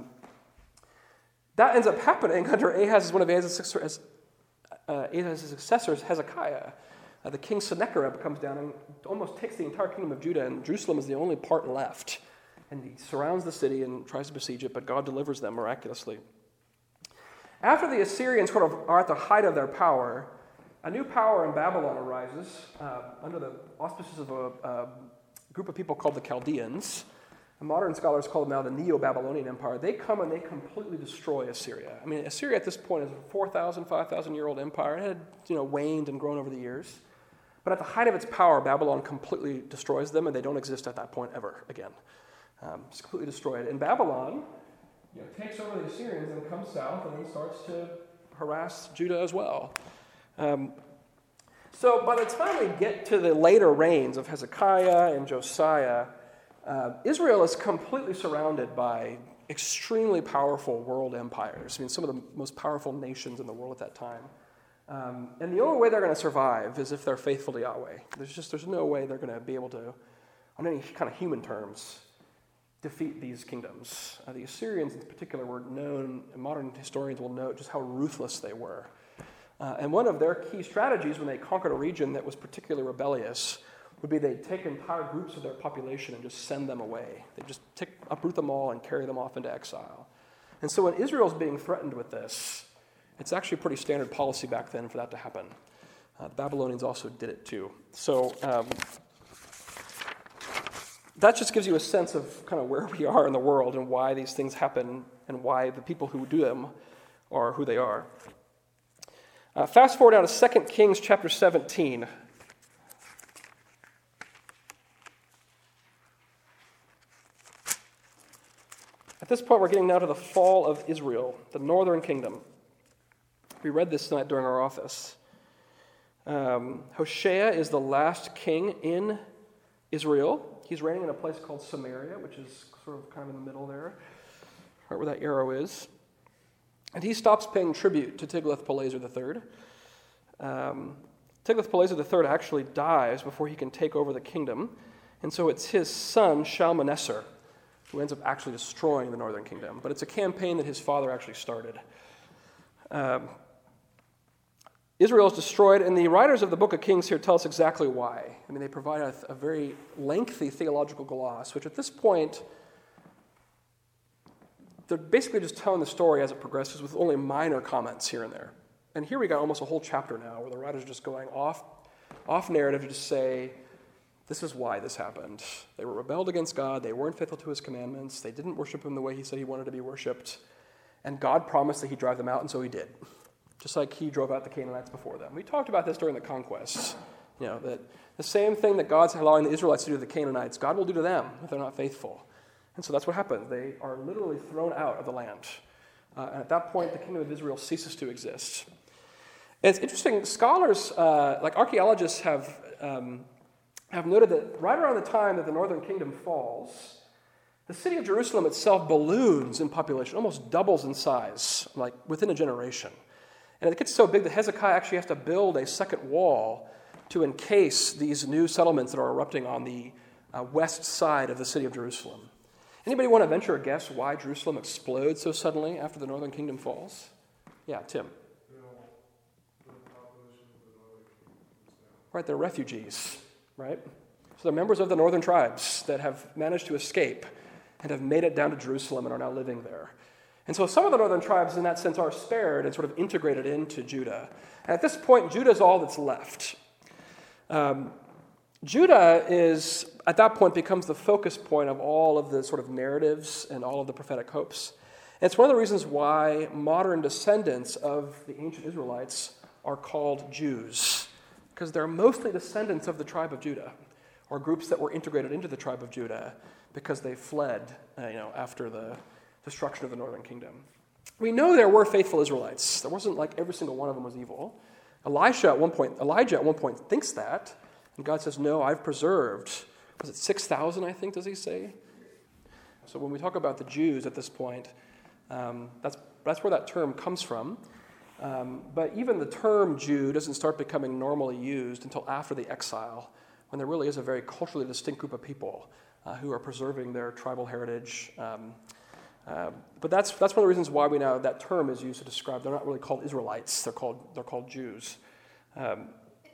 that ends up happening under Ahaz, one of Ahaz's, uh, Ahaz's successors, Hezekiah. Uh, the king Sennacherib comes down and almost takes the entire kingdom of Judah, and Jerusalem is the only part left. And he surrounds the city and tries to besiege it, but God delivers them miraculously. After the Assyrians sort of are at the height of their power, a new power in Babylon arises uh, under the auspices of a, a group of people called the Chaldeans. And modern scholars call them now the Neo-Babylonian Empire. They come and they completely destroy Assyria. I mean, Assyria at this point is a four thousand, five thousand year old empire. It had, you know, waned and grown over the years. But at the height of its power, Babylon completely destroys them, and they don't exist at that point ever again. Um, it's completely destroyed. And Babylon, you know, takes over the Assyrians and comes south and then starts to harass Judah as well. Um, so by the time we get to the later reigns of Hezekiah and Josiah, uh, Israel is completely surrounded by extremely powerful world empires. I mean, some of the most powerful nations in the world at that time. Um, and the only way they're going to survive is if they're faithful to Yahweh. There's just there's no way they're going to be able to, on any kind of human terms, defeat these kingdoms. Uh, the Assyrians in particular were known, and modern historians will note just how ruthless they were. Uh, and one of their key strategies when they conquered a region that was particularly rebellious would be they'd take entire groups of their population and just send them away. They'd just take, uproot them all and carry them off into exile. And so when Israel's being threatened with this, it's actually a pretty standard policy back then for that to happen. Uh, the Babylonians also did it too. So um, that just gives you a sense of kind of where we are in the world and why these things happen and why the people who do them are who they are. Uh, fast forward now to Second Kings chapter seventeen. this point, we're getting now to the fall of Israel, the northern kingdom. We read this tonight during our office. Um, Hoshea is the last king in Israel. He's reigning in a place called Samaria, which is sort of kind of in the middle there, right where that arrow is. And he stops paying tribute to Tiglath-Pileser the third. Um, Tiglath-Pileser the third actually dies before he can take over the kingdom. And so it's his son, Shalmaneser, who ends up actually destroying the northern kingdom. But it's a campaign that his father actually started. Um, Israel is destroyed, and the writers of the book of Kings here tell us exactly why. I mean, they provide a, a very lengthy theological gloss, which at this point, they're basically just telling the story as it progresses with only minor comments here and there. And here we got almost a whole chapter now where the writers are just going off, off narrative to just say, this is why this happened. They were rebelled against God. They weren't faithful to his commandments. They didn't worship him the way he said he wanted to be worshipped. And God promised that he'd drive them out, and so he did. Just like he drove out the Canaanites before them. We talked about this during the conquests. You know, that the same thing that God's allowing the Israelites to do to the Canaanites, God will do to them if they're not faithful. And so that's what happens. They are literally thrown out of the land. Uh, and at that point, the kingdom of Israel ceases to exist. And it's interesting, scholars, uh, like archaeologists, have... Um, have noted that right around the time that the northern kingdom falls, the city of Jerusalem itself balloons in population, almost doubles in size, like within a generation. And it gets so big that Hezekiah actually has to build a second wall to encase these new settlements that are erupting on the uh, west side of the city of Jerusalem. Anybody want to venture a guess why Jerusalem explodes so suddenly after the northern kingdom falls? Yeah, Tim. Right, they're refugees. Right? So they're members of the northern tribes that have managed to escape and have made it down to Jerusalem and are now living there. And so some of the northern tribes, in that sense, are spared and sort of integrated into Judah. And at this point, Judah is all that's left. Um, Judah is, at that point, becomes the focus point of all of the sort of narratives and all of the prophetic hopes. And it's one of the reasons why modern descendants of the ancient Israelites are called Jews, because they're mostly descendants of the tribe of Judah, or groups that were integrated into the tribe of Judah because they fled, uh, you know, after the destruction of the northern kingdom. We know there were faithful Israelites. There wasn't like every single one of them was evil. Elisha at one point, Elijah at one point thinks that, and God says, "No, I've preserved." Was it six thousand? I think does he say? So when we talk about the Jews at this point, um, that's that's where that term comes from. Um, but even the term Jew doesn't start becoming normally used until after the exile, when there really is a very culturally distinct group of people uh, who are preserving their tribal heritage. Um, uh, but that's that's one of the reasons why we now that term is used to describe. They're not really called Israelites; they're called they're called Jews. Um,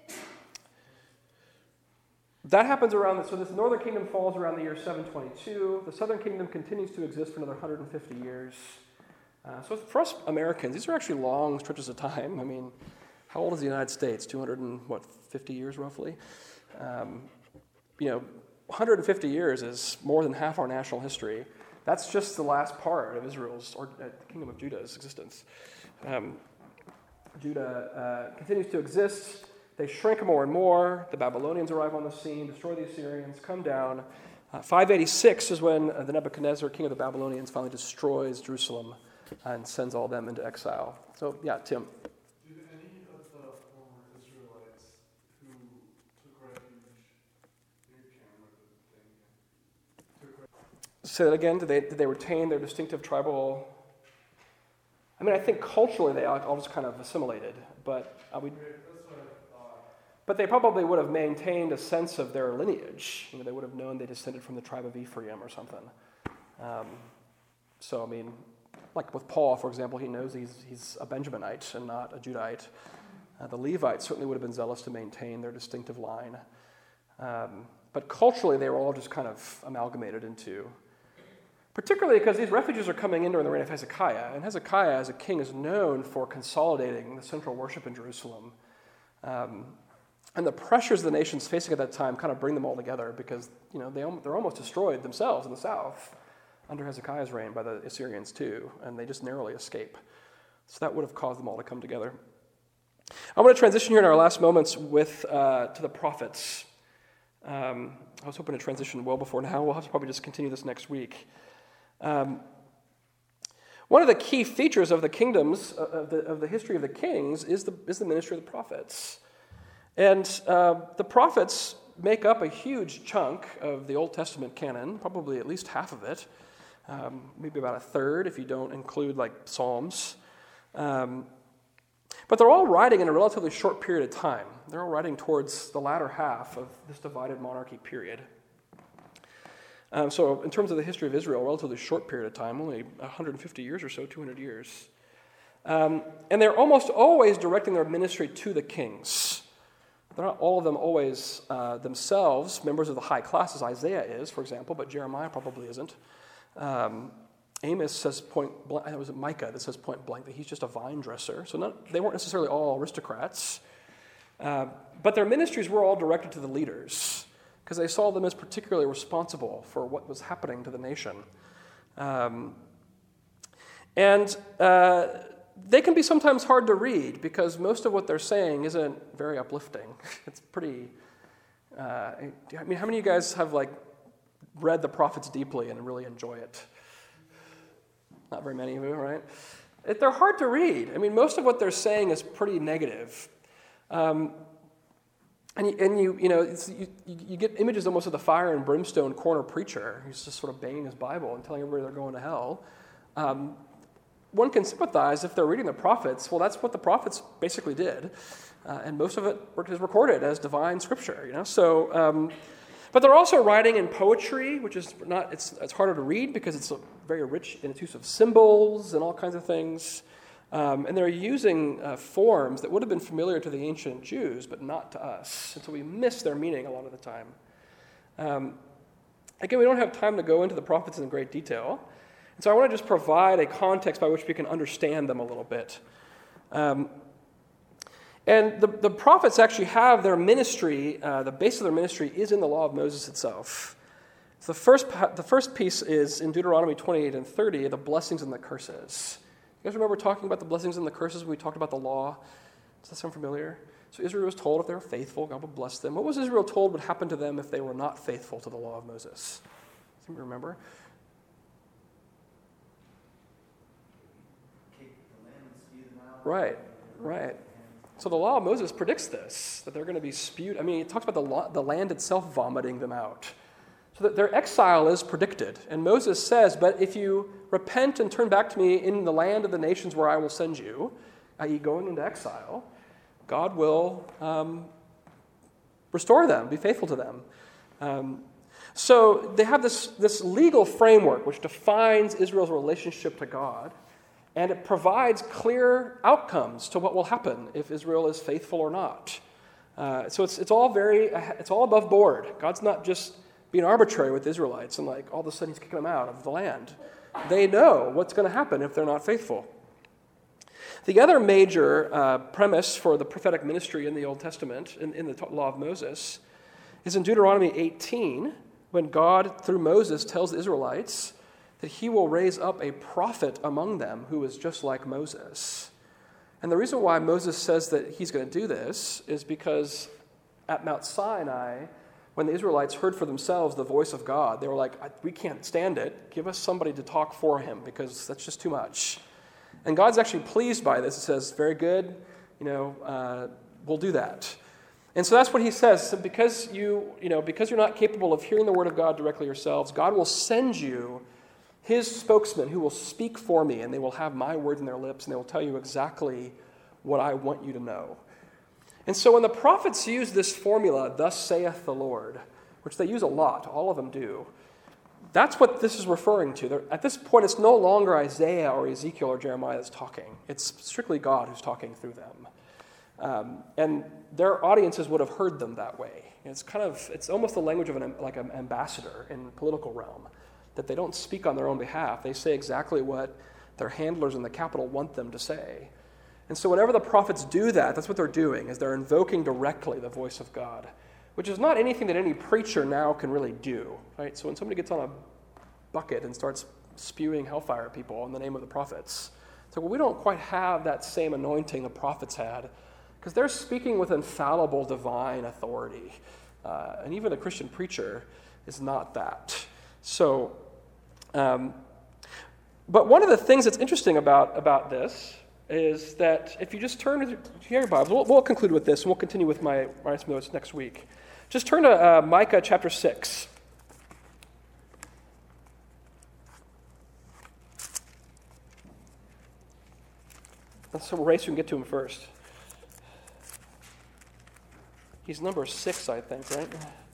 that happens around. So this northern kingdom falls around the year seven twenty-two. The southern kingdom continues to exist for another one hundred fifty years. Uh, so for us Americans, these are actually long stretches of time. I mean, how old is the United States? two hundred and what, fifty years roughly? Um, you know, one hundred fifty years is more than half our national history. That's just the last part of Israel's, or uh, the kingdom of Judah's existence. Um, Judah uh, continues to exist. They shrink more and more. The Babylonians arrive on the scene, destroy the Assyrians, come down. Uh, five eighty-six is when uh, the Nebuchadnezzar, king of the Babylonians, finally destroys Jerusalem and sends all them into exile. So, yeah, Tim. Did any of the former Israelites who took refuge, maybe can't remember the thing, took refuge. Say that again. Did they did they retain their distinctive tribal? I mean, I think culturally they all, all just kind of assimilated, but uh, we. That's what I thought. But they probably would have maintained a sense of their lineage. You know, they would have known they descended from the tribe of Ephraim or something. Um, so, I mean. Like with Paul, for example, he knows he's he's a Benjaminite and not a Judahite. Uh, the Levites certainly would have been zealous to maintain their distinctive line. Um, but culturally, they were all just kind of amalgamated into, particularly because these refugees are coming in during the reign of Hezekiah. And Hezekiah, as a king, is known for consolidating the central worship in Jerusalem. Um, and the pressures the nation's facing at that time kind of bring them all together because, you know, they, they're almost destroyed themselves in the south under Hezekiah's reign by the Assyrians too, and they just narrowly escape. So that would have caused them all to come together. I want to transition here in our last moments with uh, to the prophets. Um, I was hoping to transition well before now. We'll have to probably just continue this next week. Um, One of the key features of the kingdoms, uh, of the, of the history of the kings, is the, is the ministry of the prophets. And uh, the prophets make up a huge chunk of the Old Testament canon, probably at least half of it, um, maybe about a third if you don't include like Psalms. Um, but they're all writing in a relatively short period of time. They're all writing towards the latter half of this divided monarchy period. Um, so in terms of the history of Israel, a relatively short period of time, only one hundred fifty years or so, two hundred years. Um, and they're almost always directing their ministry to the kings. They're not all of them always uh, themselves members of the high class, as Isaiah is, for example, but Jeremiah probably isn't. Um, Amos says point blank, it was Micah that says point blank that he's just a vine dresser. So not, they weren't necessarily all aristocrats. Uh, but their ministries were all directed to the leaders, because they saw them as particularly responsible for what was happening to the nation. Um, and uh, they can be sometimes hard to read, because most of what they're saying isn't very uplifting. It's pretty, uh, I mean, how many of you guys have like read the prophets deeply and really enjoy it? Not very many of you, right? It, they're hard to read. I mean, most of what they're saying is pretty negative. Um, And you, and you, you know, it's, you, you get images almost of the fire and brimstone corner preacher who's just sort of banging his Bible and telling everybody they're going to hell. Um, one can sympathize if they're reading the prophets. Well, that's what the prophets basically did, uh, and most of it is recorded as divine scripture. You know, so. Um, but they're also writing in poetry, which is not. It's it's harder to read because it's very rich in its use of symbols and all kinds of things. Um, and they're using uh, forms that would have been familiar to the ancient Jews, but not to us. And so we miss their meaning a lot of the time. Um, again, we don't have time to go into the prophets in great detail. And so I want to just provide a context by which we can understand them a little bit. Um, and the, the prophets actually have their ministry, uh, the base of their ministry is in the law of Moses itself. So the first, the first piece is in Deuteronomy twenty-eight and thirty, the blessings and the curses. You guys remember talking about the blessings and the curses when we talked about the law? Does that sound familiar? So Israel was told if they were faithful, God would bless them. What was Israel told would happen to them if they were not faithful to the law of Moses? Does anybody remember? Kick the land and spew them out. Right, right. So the law of Moses predicts this, that they're going to be spewed. I mean, it talks about the, law, the land itself vomiting them out. So that their exile is predicted. And Moses says, but if you repent and turn back to me in the land of the nations where I will send you, that is going into exile, God will um, restore them, be faithful to them. Um, so they have this, this legal framework which defines Israel's relationship to God, and it provides clear outcomes to what will happen if Israel is faithful or not. Uh, so it's, it's all very, it's all above board. God's not just being arbitrary with Israelites and like all of a sudden he's kicking them out of the land. They know what's going to happen if they're not faithful. The other major uh, premise for the prophetic ministry in the Old Testament, in, in the law of Moses, is in Deuteronomy eighteen, when God, through Moses, tells the Israelites that he will raise up a prophet among them who is just like Moses. And the reason why Moses says that he's going to do this is because at Mount Sinai, when the Israelites heard for themselves the voice of God, they were like, we can't stand it. Give us somebody to talk for him because that's just too much. And God's actually pleased by this. He says, very good, you know, uh, we'll do that. And so that's what he says. So because, you, you know, because you're not capable of hearing the word of God directly yourselves, God will send you his spokesman who will speak for me, and they will have my words in their lips, and they will tell you exactly what I want you to know. And so when the prophets use this formula, thus saith the Lord, which they use a lot, all of them do, that's what this is referring to. They're, at this point, it's no longer Isaiah or Ezekiel or Jeremiah that's talking. It's strictly God who's talking through them. Um, and their audiences would have heard them that way. It's kind of, it's almost the language of an like an ambassador in the political realm, that they don't speak on their own behalf. They say exactly what their handlers in the capital want them to say. And so whenever the prophets do that, that's what they're doing, is they're invoking directly the voice of God, which is not anything that any preacher now can really do, right? So when somebody gets on a bucket and starts spewing hellfire at people in the name of the prophets, it's like, well, we don't quite have that same anointing the prophets had, because they're speaking with infallible divine authority. Uh, and even a Christian preacher is not that. So, um, But one of the things that's interesting about, about this is that if you just turn to your Bibles, we'll, we'll conclude with this, and we'll continue with my, my notes next week. Just turn to uh, Micah chapter six. Let's race and get to him first. He's number six, I think, right?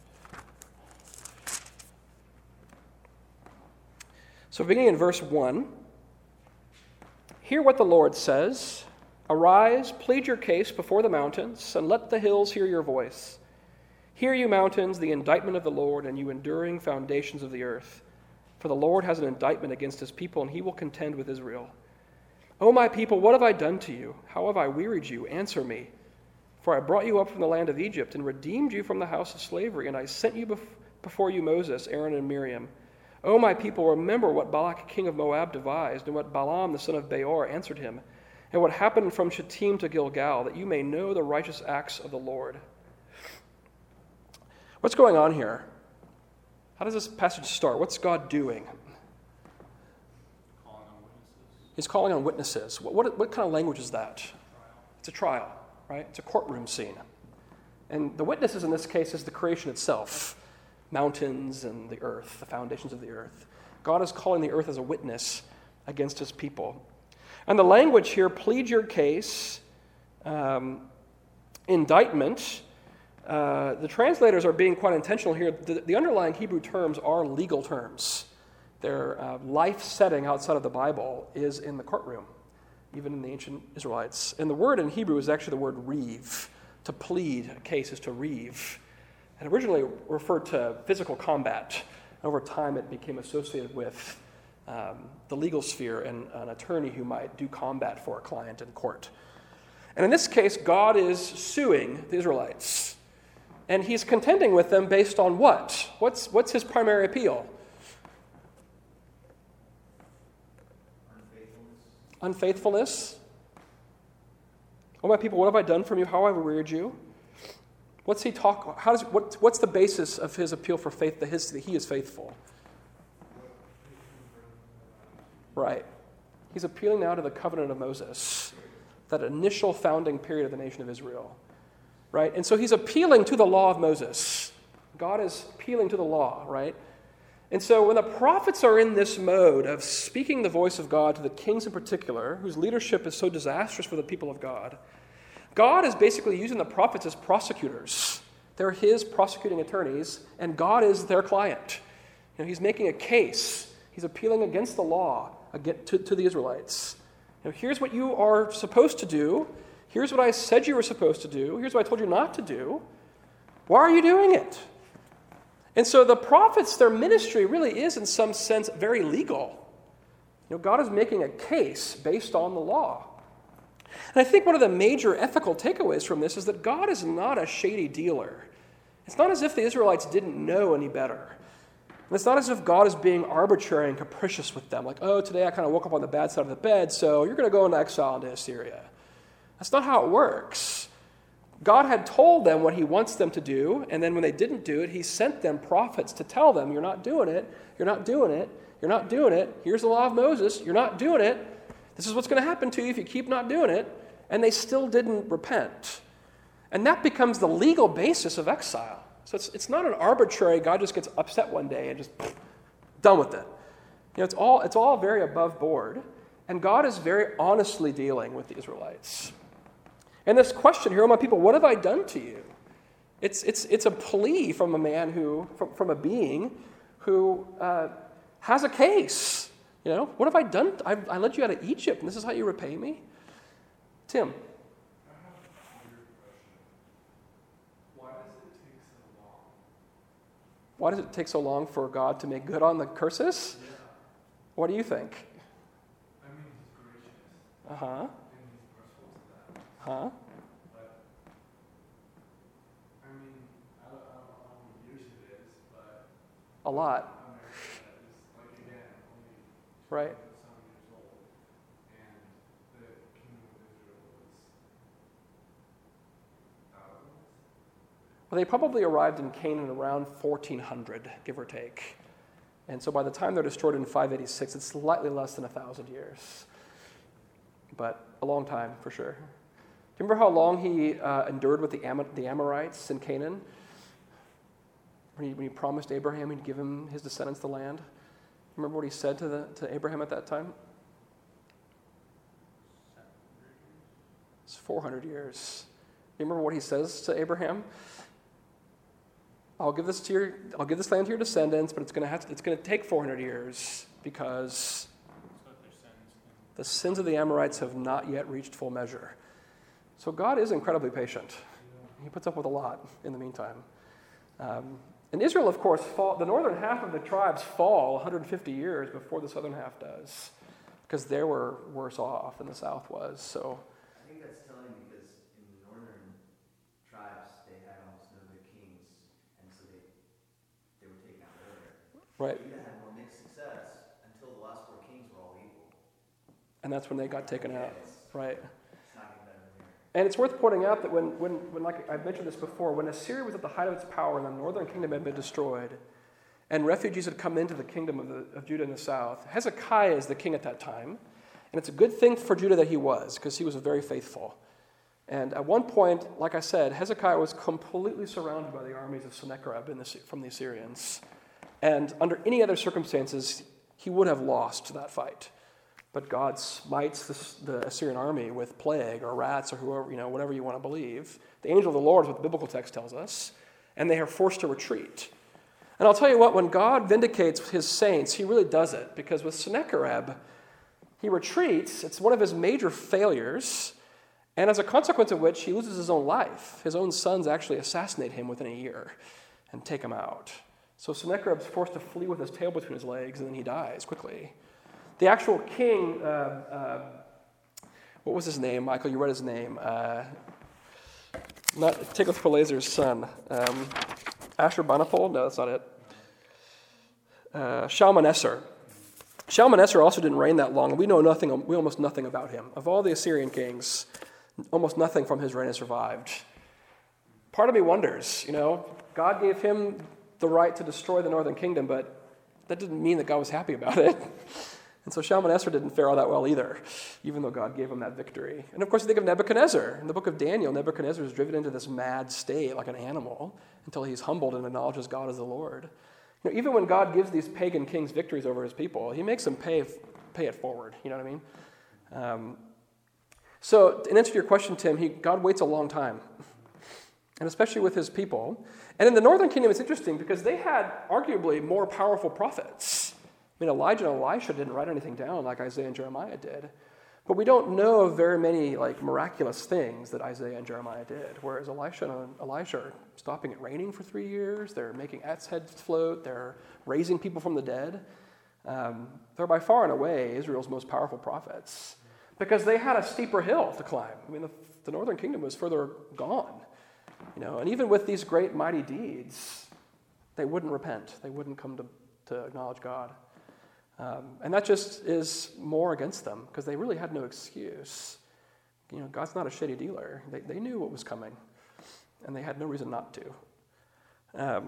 So beginning in verse one, hear what the Lord says. Arise, plead your case before the mountains, and let the hills hear your voice. Hear, you mountains, the indictment of the Lord, and you enduring foundations of the earth. For the Lord has an indictment against his people, and he will contend with Israel. O my people, what have I done to you? How have I wearied you? Answer me. For I brought you up from the land of Egypt, and redeemed you from the house of slavery, and I sent you bef- before you Moses, Aaron, and Miriam. O my people, remember what Balak king of Moab devised, and what Balaam the son of Beor answered him, and what happened from Shittim to Gilgal, that you may know the righteous acts of the Lord. What's going on here? How does this passage start? What's God doing? Calling on witnesses. He's calling on witnesses. What, what, what kind of language is that? Trial. It's a trial, right? It's a courtroom scene. And the witnesses in this case is the creation itself. Mountains and the earth, the foundations of the earth. God is calling the earth as a witness against his people. And the language here, plead your case, um, indictment, uh, the translators are being quite intentional here. The, the underlying Hebrew terms are legal terms. Their uh, life setting outside of the Bible is in the courtroom, even in the ancient Israelites. And the word in Hebrew is actually the word reeve. To plead a case is to reeve. It originally referred to physical combat. Over time, it became associated with um, the legal sphere and an attorney who might do combat for a client in court. And in this case, God is suing the Israelites. And he's contending with them based on what? What's, what's his primary appeal? Unfaithfulness. Unfaithfulness. Oh, my people, what have I done from you? How have I wearied you? What's he talk? How does what, what's the basis of his appeal for faith? That his that he is faithful. Right. He's appealing now to the covenant of Moses, that initial founding period of the nation of Israel. Right? And so he's appealing to the law of Moses. God is appealing to the law, right? And so when the prophets are in this mode of speaking the voice of God to the kings in particular, whose leadership is so disastrous for the people of God, God is basically using the prophets as prosecutors. They're his prosecuting attorneys, and God is their client. You know, he's making a case. He's appealing against the law to, to the Israelites. You know, here's what you are supposed to do. Here's what I said you were supposed to do. Here's what I told you not to do. Why are you doing it? And so the prophets, their ministry really is, in some sense, very legal. You know, God is making a case based on the law. And I think one of the major ethical takeaways from this is that God is not a shady dealer. It's not as if the Israelites didn't know any better. And it's not as if God is being arbitrary and capricious with them. Like, oh, today I kind of woke up on the bad side of the bed, so you're going to go into exile into Assyria. That's not how it works. God had told them what he wants them to do, and then when they didn't do it, he sent them prophets to tell them, you're not doing it, you're not doing it, you're not doing it. Here's the law of Moses, you're not doing it. This is what's going to happen to you if you keep not doing it. And they still didn't repent. And that becomes the legal basis of exile. So it's, it's not an arbitrary, God just gets upset one day and just pff, done with it. You know, it's all, it's all very above board. And God is very honestly dealing with the Israelites. And this question here, oh my people, what have I done to you? It's, it's, it's a plea from a man who, from, from a being who uh, has a case. You know, what have I done? I, I led you out of Egypt, and this is how you repay me? Tim. I have a weird question. Why does it take so long? Why does it take so long for God to make good on the curses? Yeah. What do you think? I mean, he's gracious. Uh-huh. And he's merciful to that. Huh? But, I mean, I don't, I don't know how many years it is, but A lot, America is, like, again, only right? some years old. And the kingdom of Israel was thousands. Well, they probably arrived in Canaan around fourteen hundred, give or take. And so by the time they're destroyed in five eighty-six, it's slightly less than one thousand years. But a long time, for sure. Do you remember how long he uh, endured with the, Am- the Amorites in Canaan? When he, when he promised Abraham he'd give him his descendants the land? Remember what he said to, the, to Abraham at that time? It's four hundred years. You remember what he says to Abraham? I'll give this to your, I'll give this land to your descendants, but it's going to have to, it's going to take four hundred years because the sins of the Amorites have not yet reached full measure. So God is incredibly patient. He puts up with a lot in the meantime. Um, and Israel, of course, fall, the northern half of the tribes fall one hundred fifty years before the southern half does, because they were worse off than the south was. So. I think that's telling because in the northern tribes, they had almost no good kings, and so they they were taken out earlier. Right. Judah had more mixed success until the last four kings were all evil. And that's when they got taken Yeah, out. it's, Right. it's not getting better than here. And it's worth pointing out that when, when, when, like I've mentioned this before, when Assyria was at the height of its power and the northern kingdom had been destroyed, and refugees had come into the kingdom of, the, of Judah in the south, Hezekiah is the king at that time. And it's a good thing for Judah that he was, because he was very faithful. And at one point, like I said, Hezekiah was completely surrounded by the armies of Sennacherib in the, from the Assyrians. And under any other circumstances, he would have lost that fight. But God smites the, the Assyrian army with plague or rats or whoever, you know, whatever you want to believe. The angel of the Lord is what the biblical text tells us. And they are forced to retreat. And I'll tell you what, when God vindicates his saints, he really does it. Because with Sennacherib, he retreats. It's one of his major failures. And as a consequence of which, he loses his own life. His own sons actually assassinate him within a year and take him out. So Sennacherib's forced to flee with his tail between his legs, and then he dies quickly. The actual king, uh, uh, what was his name? Michael, you read his name. Uh, not Tiglath-Pileser's son. Um, Ashurbanipal? No, that's not it. Uh, Shalmaneser. Shalmaneser also didn't reign that long, and we know nothing. We almost nothing about him. Of all the Assyrian kings, almost nothing from his reign has survived. Part of me wonders, you know, God gave him the right to destroy the northern kingdom, but that didn't mean that God was happy about it. And so Shalmaneser didn't fare all that well either, even though God gave him that victory. And of course, you think of Nebuchadnezzar. In the book of Daniel, Nebuchadnezzar is driven into this mad state like an animal until he's humbled and acknowledges God as the Lord. You know, even when God gives these pagan kings victories over his people, he makes them pay, pay it forward. You know what I mean? Um, so in answer to your question, Tim, he, God waits a long time, and especially with his people. And in the northern kingdom, it's interesting because they had arguably more powerful prophets. I mean, Elijah and Elisha didn't write anything down like Isaiah and Jeremiah did. But we don't know of very many like miraculous things that Isaiah and Jeremiah did, whereas Elisha and Elisha are stopping it raining for three years. They're making ants heads float. They're raising people from the dead. Um, they're by far and away Israel's most powerful prophets because they had a steeper hill to climb. I mean, the, the northern kingdom was further gone. You know, and even with these great mighty deeds, they wouldn't repent. They wouldn't come to, to acknowledge God. Um, and that just is more against them because they really had no excuse. You know, God's not a shady dealer. They, they knew what was coming, and they had no reason not to. Um,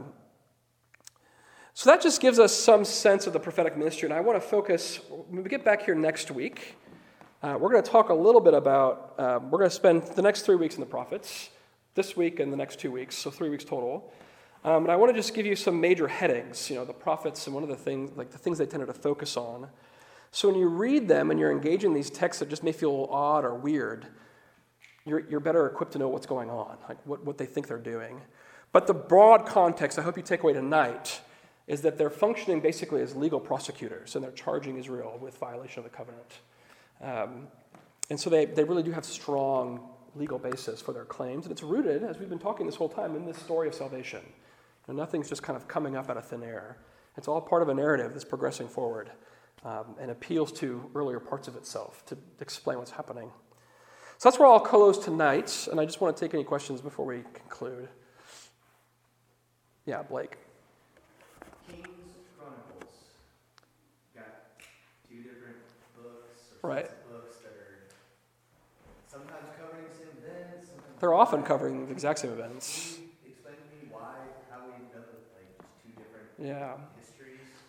so that just gives us some sense of the prophetic ministry, and I want to focus, when we get back here next week, uh, we're going to talk a little bit about, um, we're going to spend the next three weeks in the prophets, this week and the next two weeks, so three weeks total. Um, and I want to just give you some major headings, you know, the prophets and one of the things, like the things they tended to focus on. So when you read them and you're engaging these texts that just may feel odd or weird, you're, you're better equipped to know what's going on, like what, what they think they're doing. But the broad context I hope you take away tonight is that they're functioning basically as legal prosecutors, and they're charging Israel with violation of the covenant. Um, and so they, they really do have strong legal basis for their claims, and it's rooted, as we've been talking this whole time, in this story of salvation. You know, nothing's just kind of coming up out of thin air. It's all part of a narrative that's progressing forward um, and appeals to earlier parts of itself to explain what's happening. So that's where I'll close tonight, and I just want to take any questions before we conclude. Yeah, Blake. Kings Chronicles. Got two different books or Right. sets of books that are sometimes covering the same events. Sometimes They're often covering the exact same events. Can you explain to me why, how we ended up with like just two different Yeah. histories?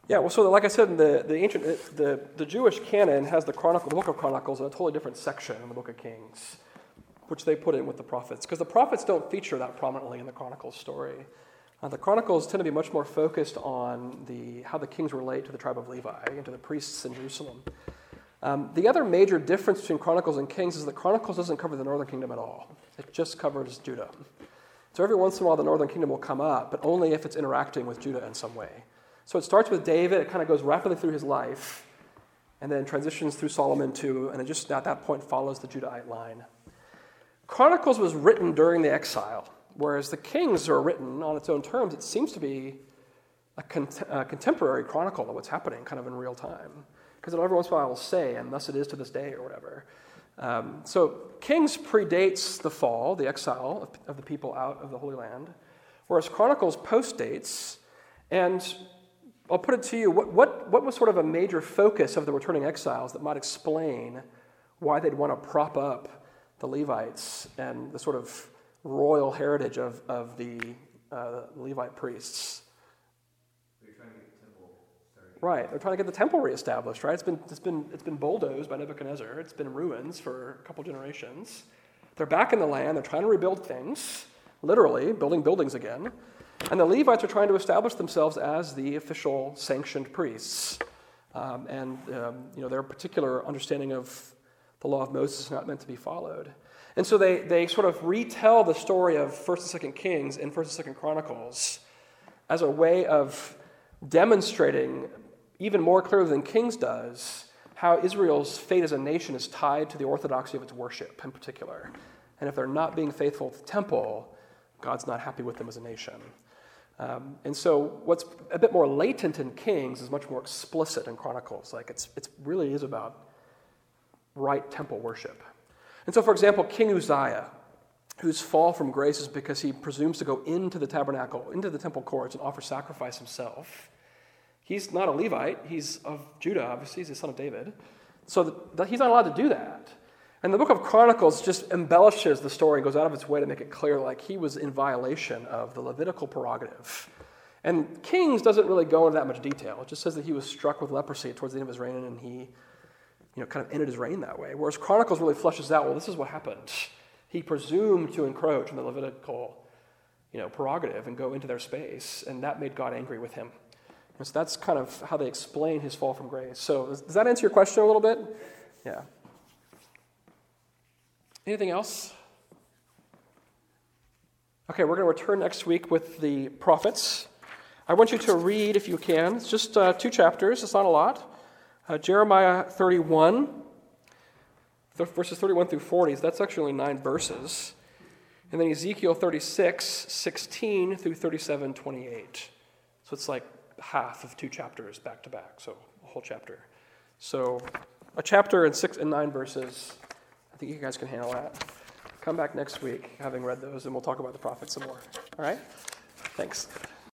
Yeah, well, so like I said, the the ancient the the Jewish canon has the Chronicle, the Book of Chronicles, in a totally different section in the Book of Kings, which they put in with the prophets, because the prophets don't feature that prominently in the Chronicles story. Uh, the Chronicles tend to be much more focused on the how the kings relate to the tribe of Levi and to the priests in Jerusalem. Um, the other major difference between Chronicles and Kings is the Chronicles doesn't cover the northern kingdom at all. It just covers Judah. So every once in a while, the northern kingdom will come up, but only if it's interacting with Judah in some way. So it starts with David, it kind of goes rapidly through his life, and then transitions through Solomon too, and it just at that point follows the Judahite line. Chronicles was written during the exile, whereas the Kings are written on its own terms. It seems to be a, cont- a contemporary chronicle of what's happening kind of in real time, because every once in a while it will say, and thus it is to this day or whatever. Um, so Kings predates the fall, the exile of, of the people out of the Holy Land, whereas Chronicles postdates. And I'll put it to you, what, what, what was sort of a major focus of the returning exiles that might explain why they'd want to prop up the Levites and the sort of royal heritage of, of the uh, Levite priests? They're trying to get the temple started. Right, they're trying to get the temple reestablished, right? It's been, it's been, it's been bulldozed by Nebuchadnezzar. It's been in ruins for a couple generations. They're back in the land. They're trying to rebuild things, literally, building buildings again. And the Levites are trying to establish themselves as the official sanctioned priests. Um, and um, you know, their particular understanding of the law of Moses is not meant to be followed. And so they, they sort of retell the story of First and Second Kings and First and Second Chronicles as a way of demonstrating, even more clearly than Kings does, how Israel's fate as a nation is tied to the orthodoxy of its worship in particular. And if they're not being faithful to the temple, God's not happy with them as a nation. Um, and so what's a bit more latent in Kings is much more explicit in Chronicles. Like it's it really is about right temple worship. And so, for example, King Uzziah, whose fall from grace is because he presumes to go into the tabernacle, into the temple courts, and offer sacrifice himself. He's not a Levite. He's of Judah, obviously. He's the son of David. So that he's not allowed to do that. And the book of Chronicles just embellishes the story and goes out of its way to make it clear like he was in violation of the Levitical prerogative. And Kings doesn't really go into that much detail. It just says that he was struck with leprosy towards the end of his reign, and he, you know, kind of ended his reign that way. Whereas Chronicles really fleshes out, well, this is what happened. He presumed to encroach on the Levitical, you know, prerogative and go into their space, and that made God angry with him. And so that's kind of how they explain his fall from grace. So does that answer your question a little bit? Yeah. Anything else? Okay, we're going to return next week with the prophets. I want you to read, if you can, it's just uh, two chapters, it's not a lot. Uh, Jeremiah thirty-one, th- verses thirty-one through forty, so that's actually nine verses. And then Ezekiel thirty-six, sixteen through thirty-seven, twenty-eight. So it's like half of two chapters back to back, so a whole chapter. So a chapter and six and nine verses. I think you guys can handle that. Come back next week, having read those, and we'll talk about the prophets some more. All right? Thanks.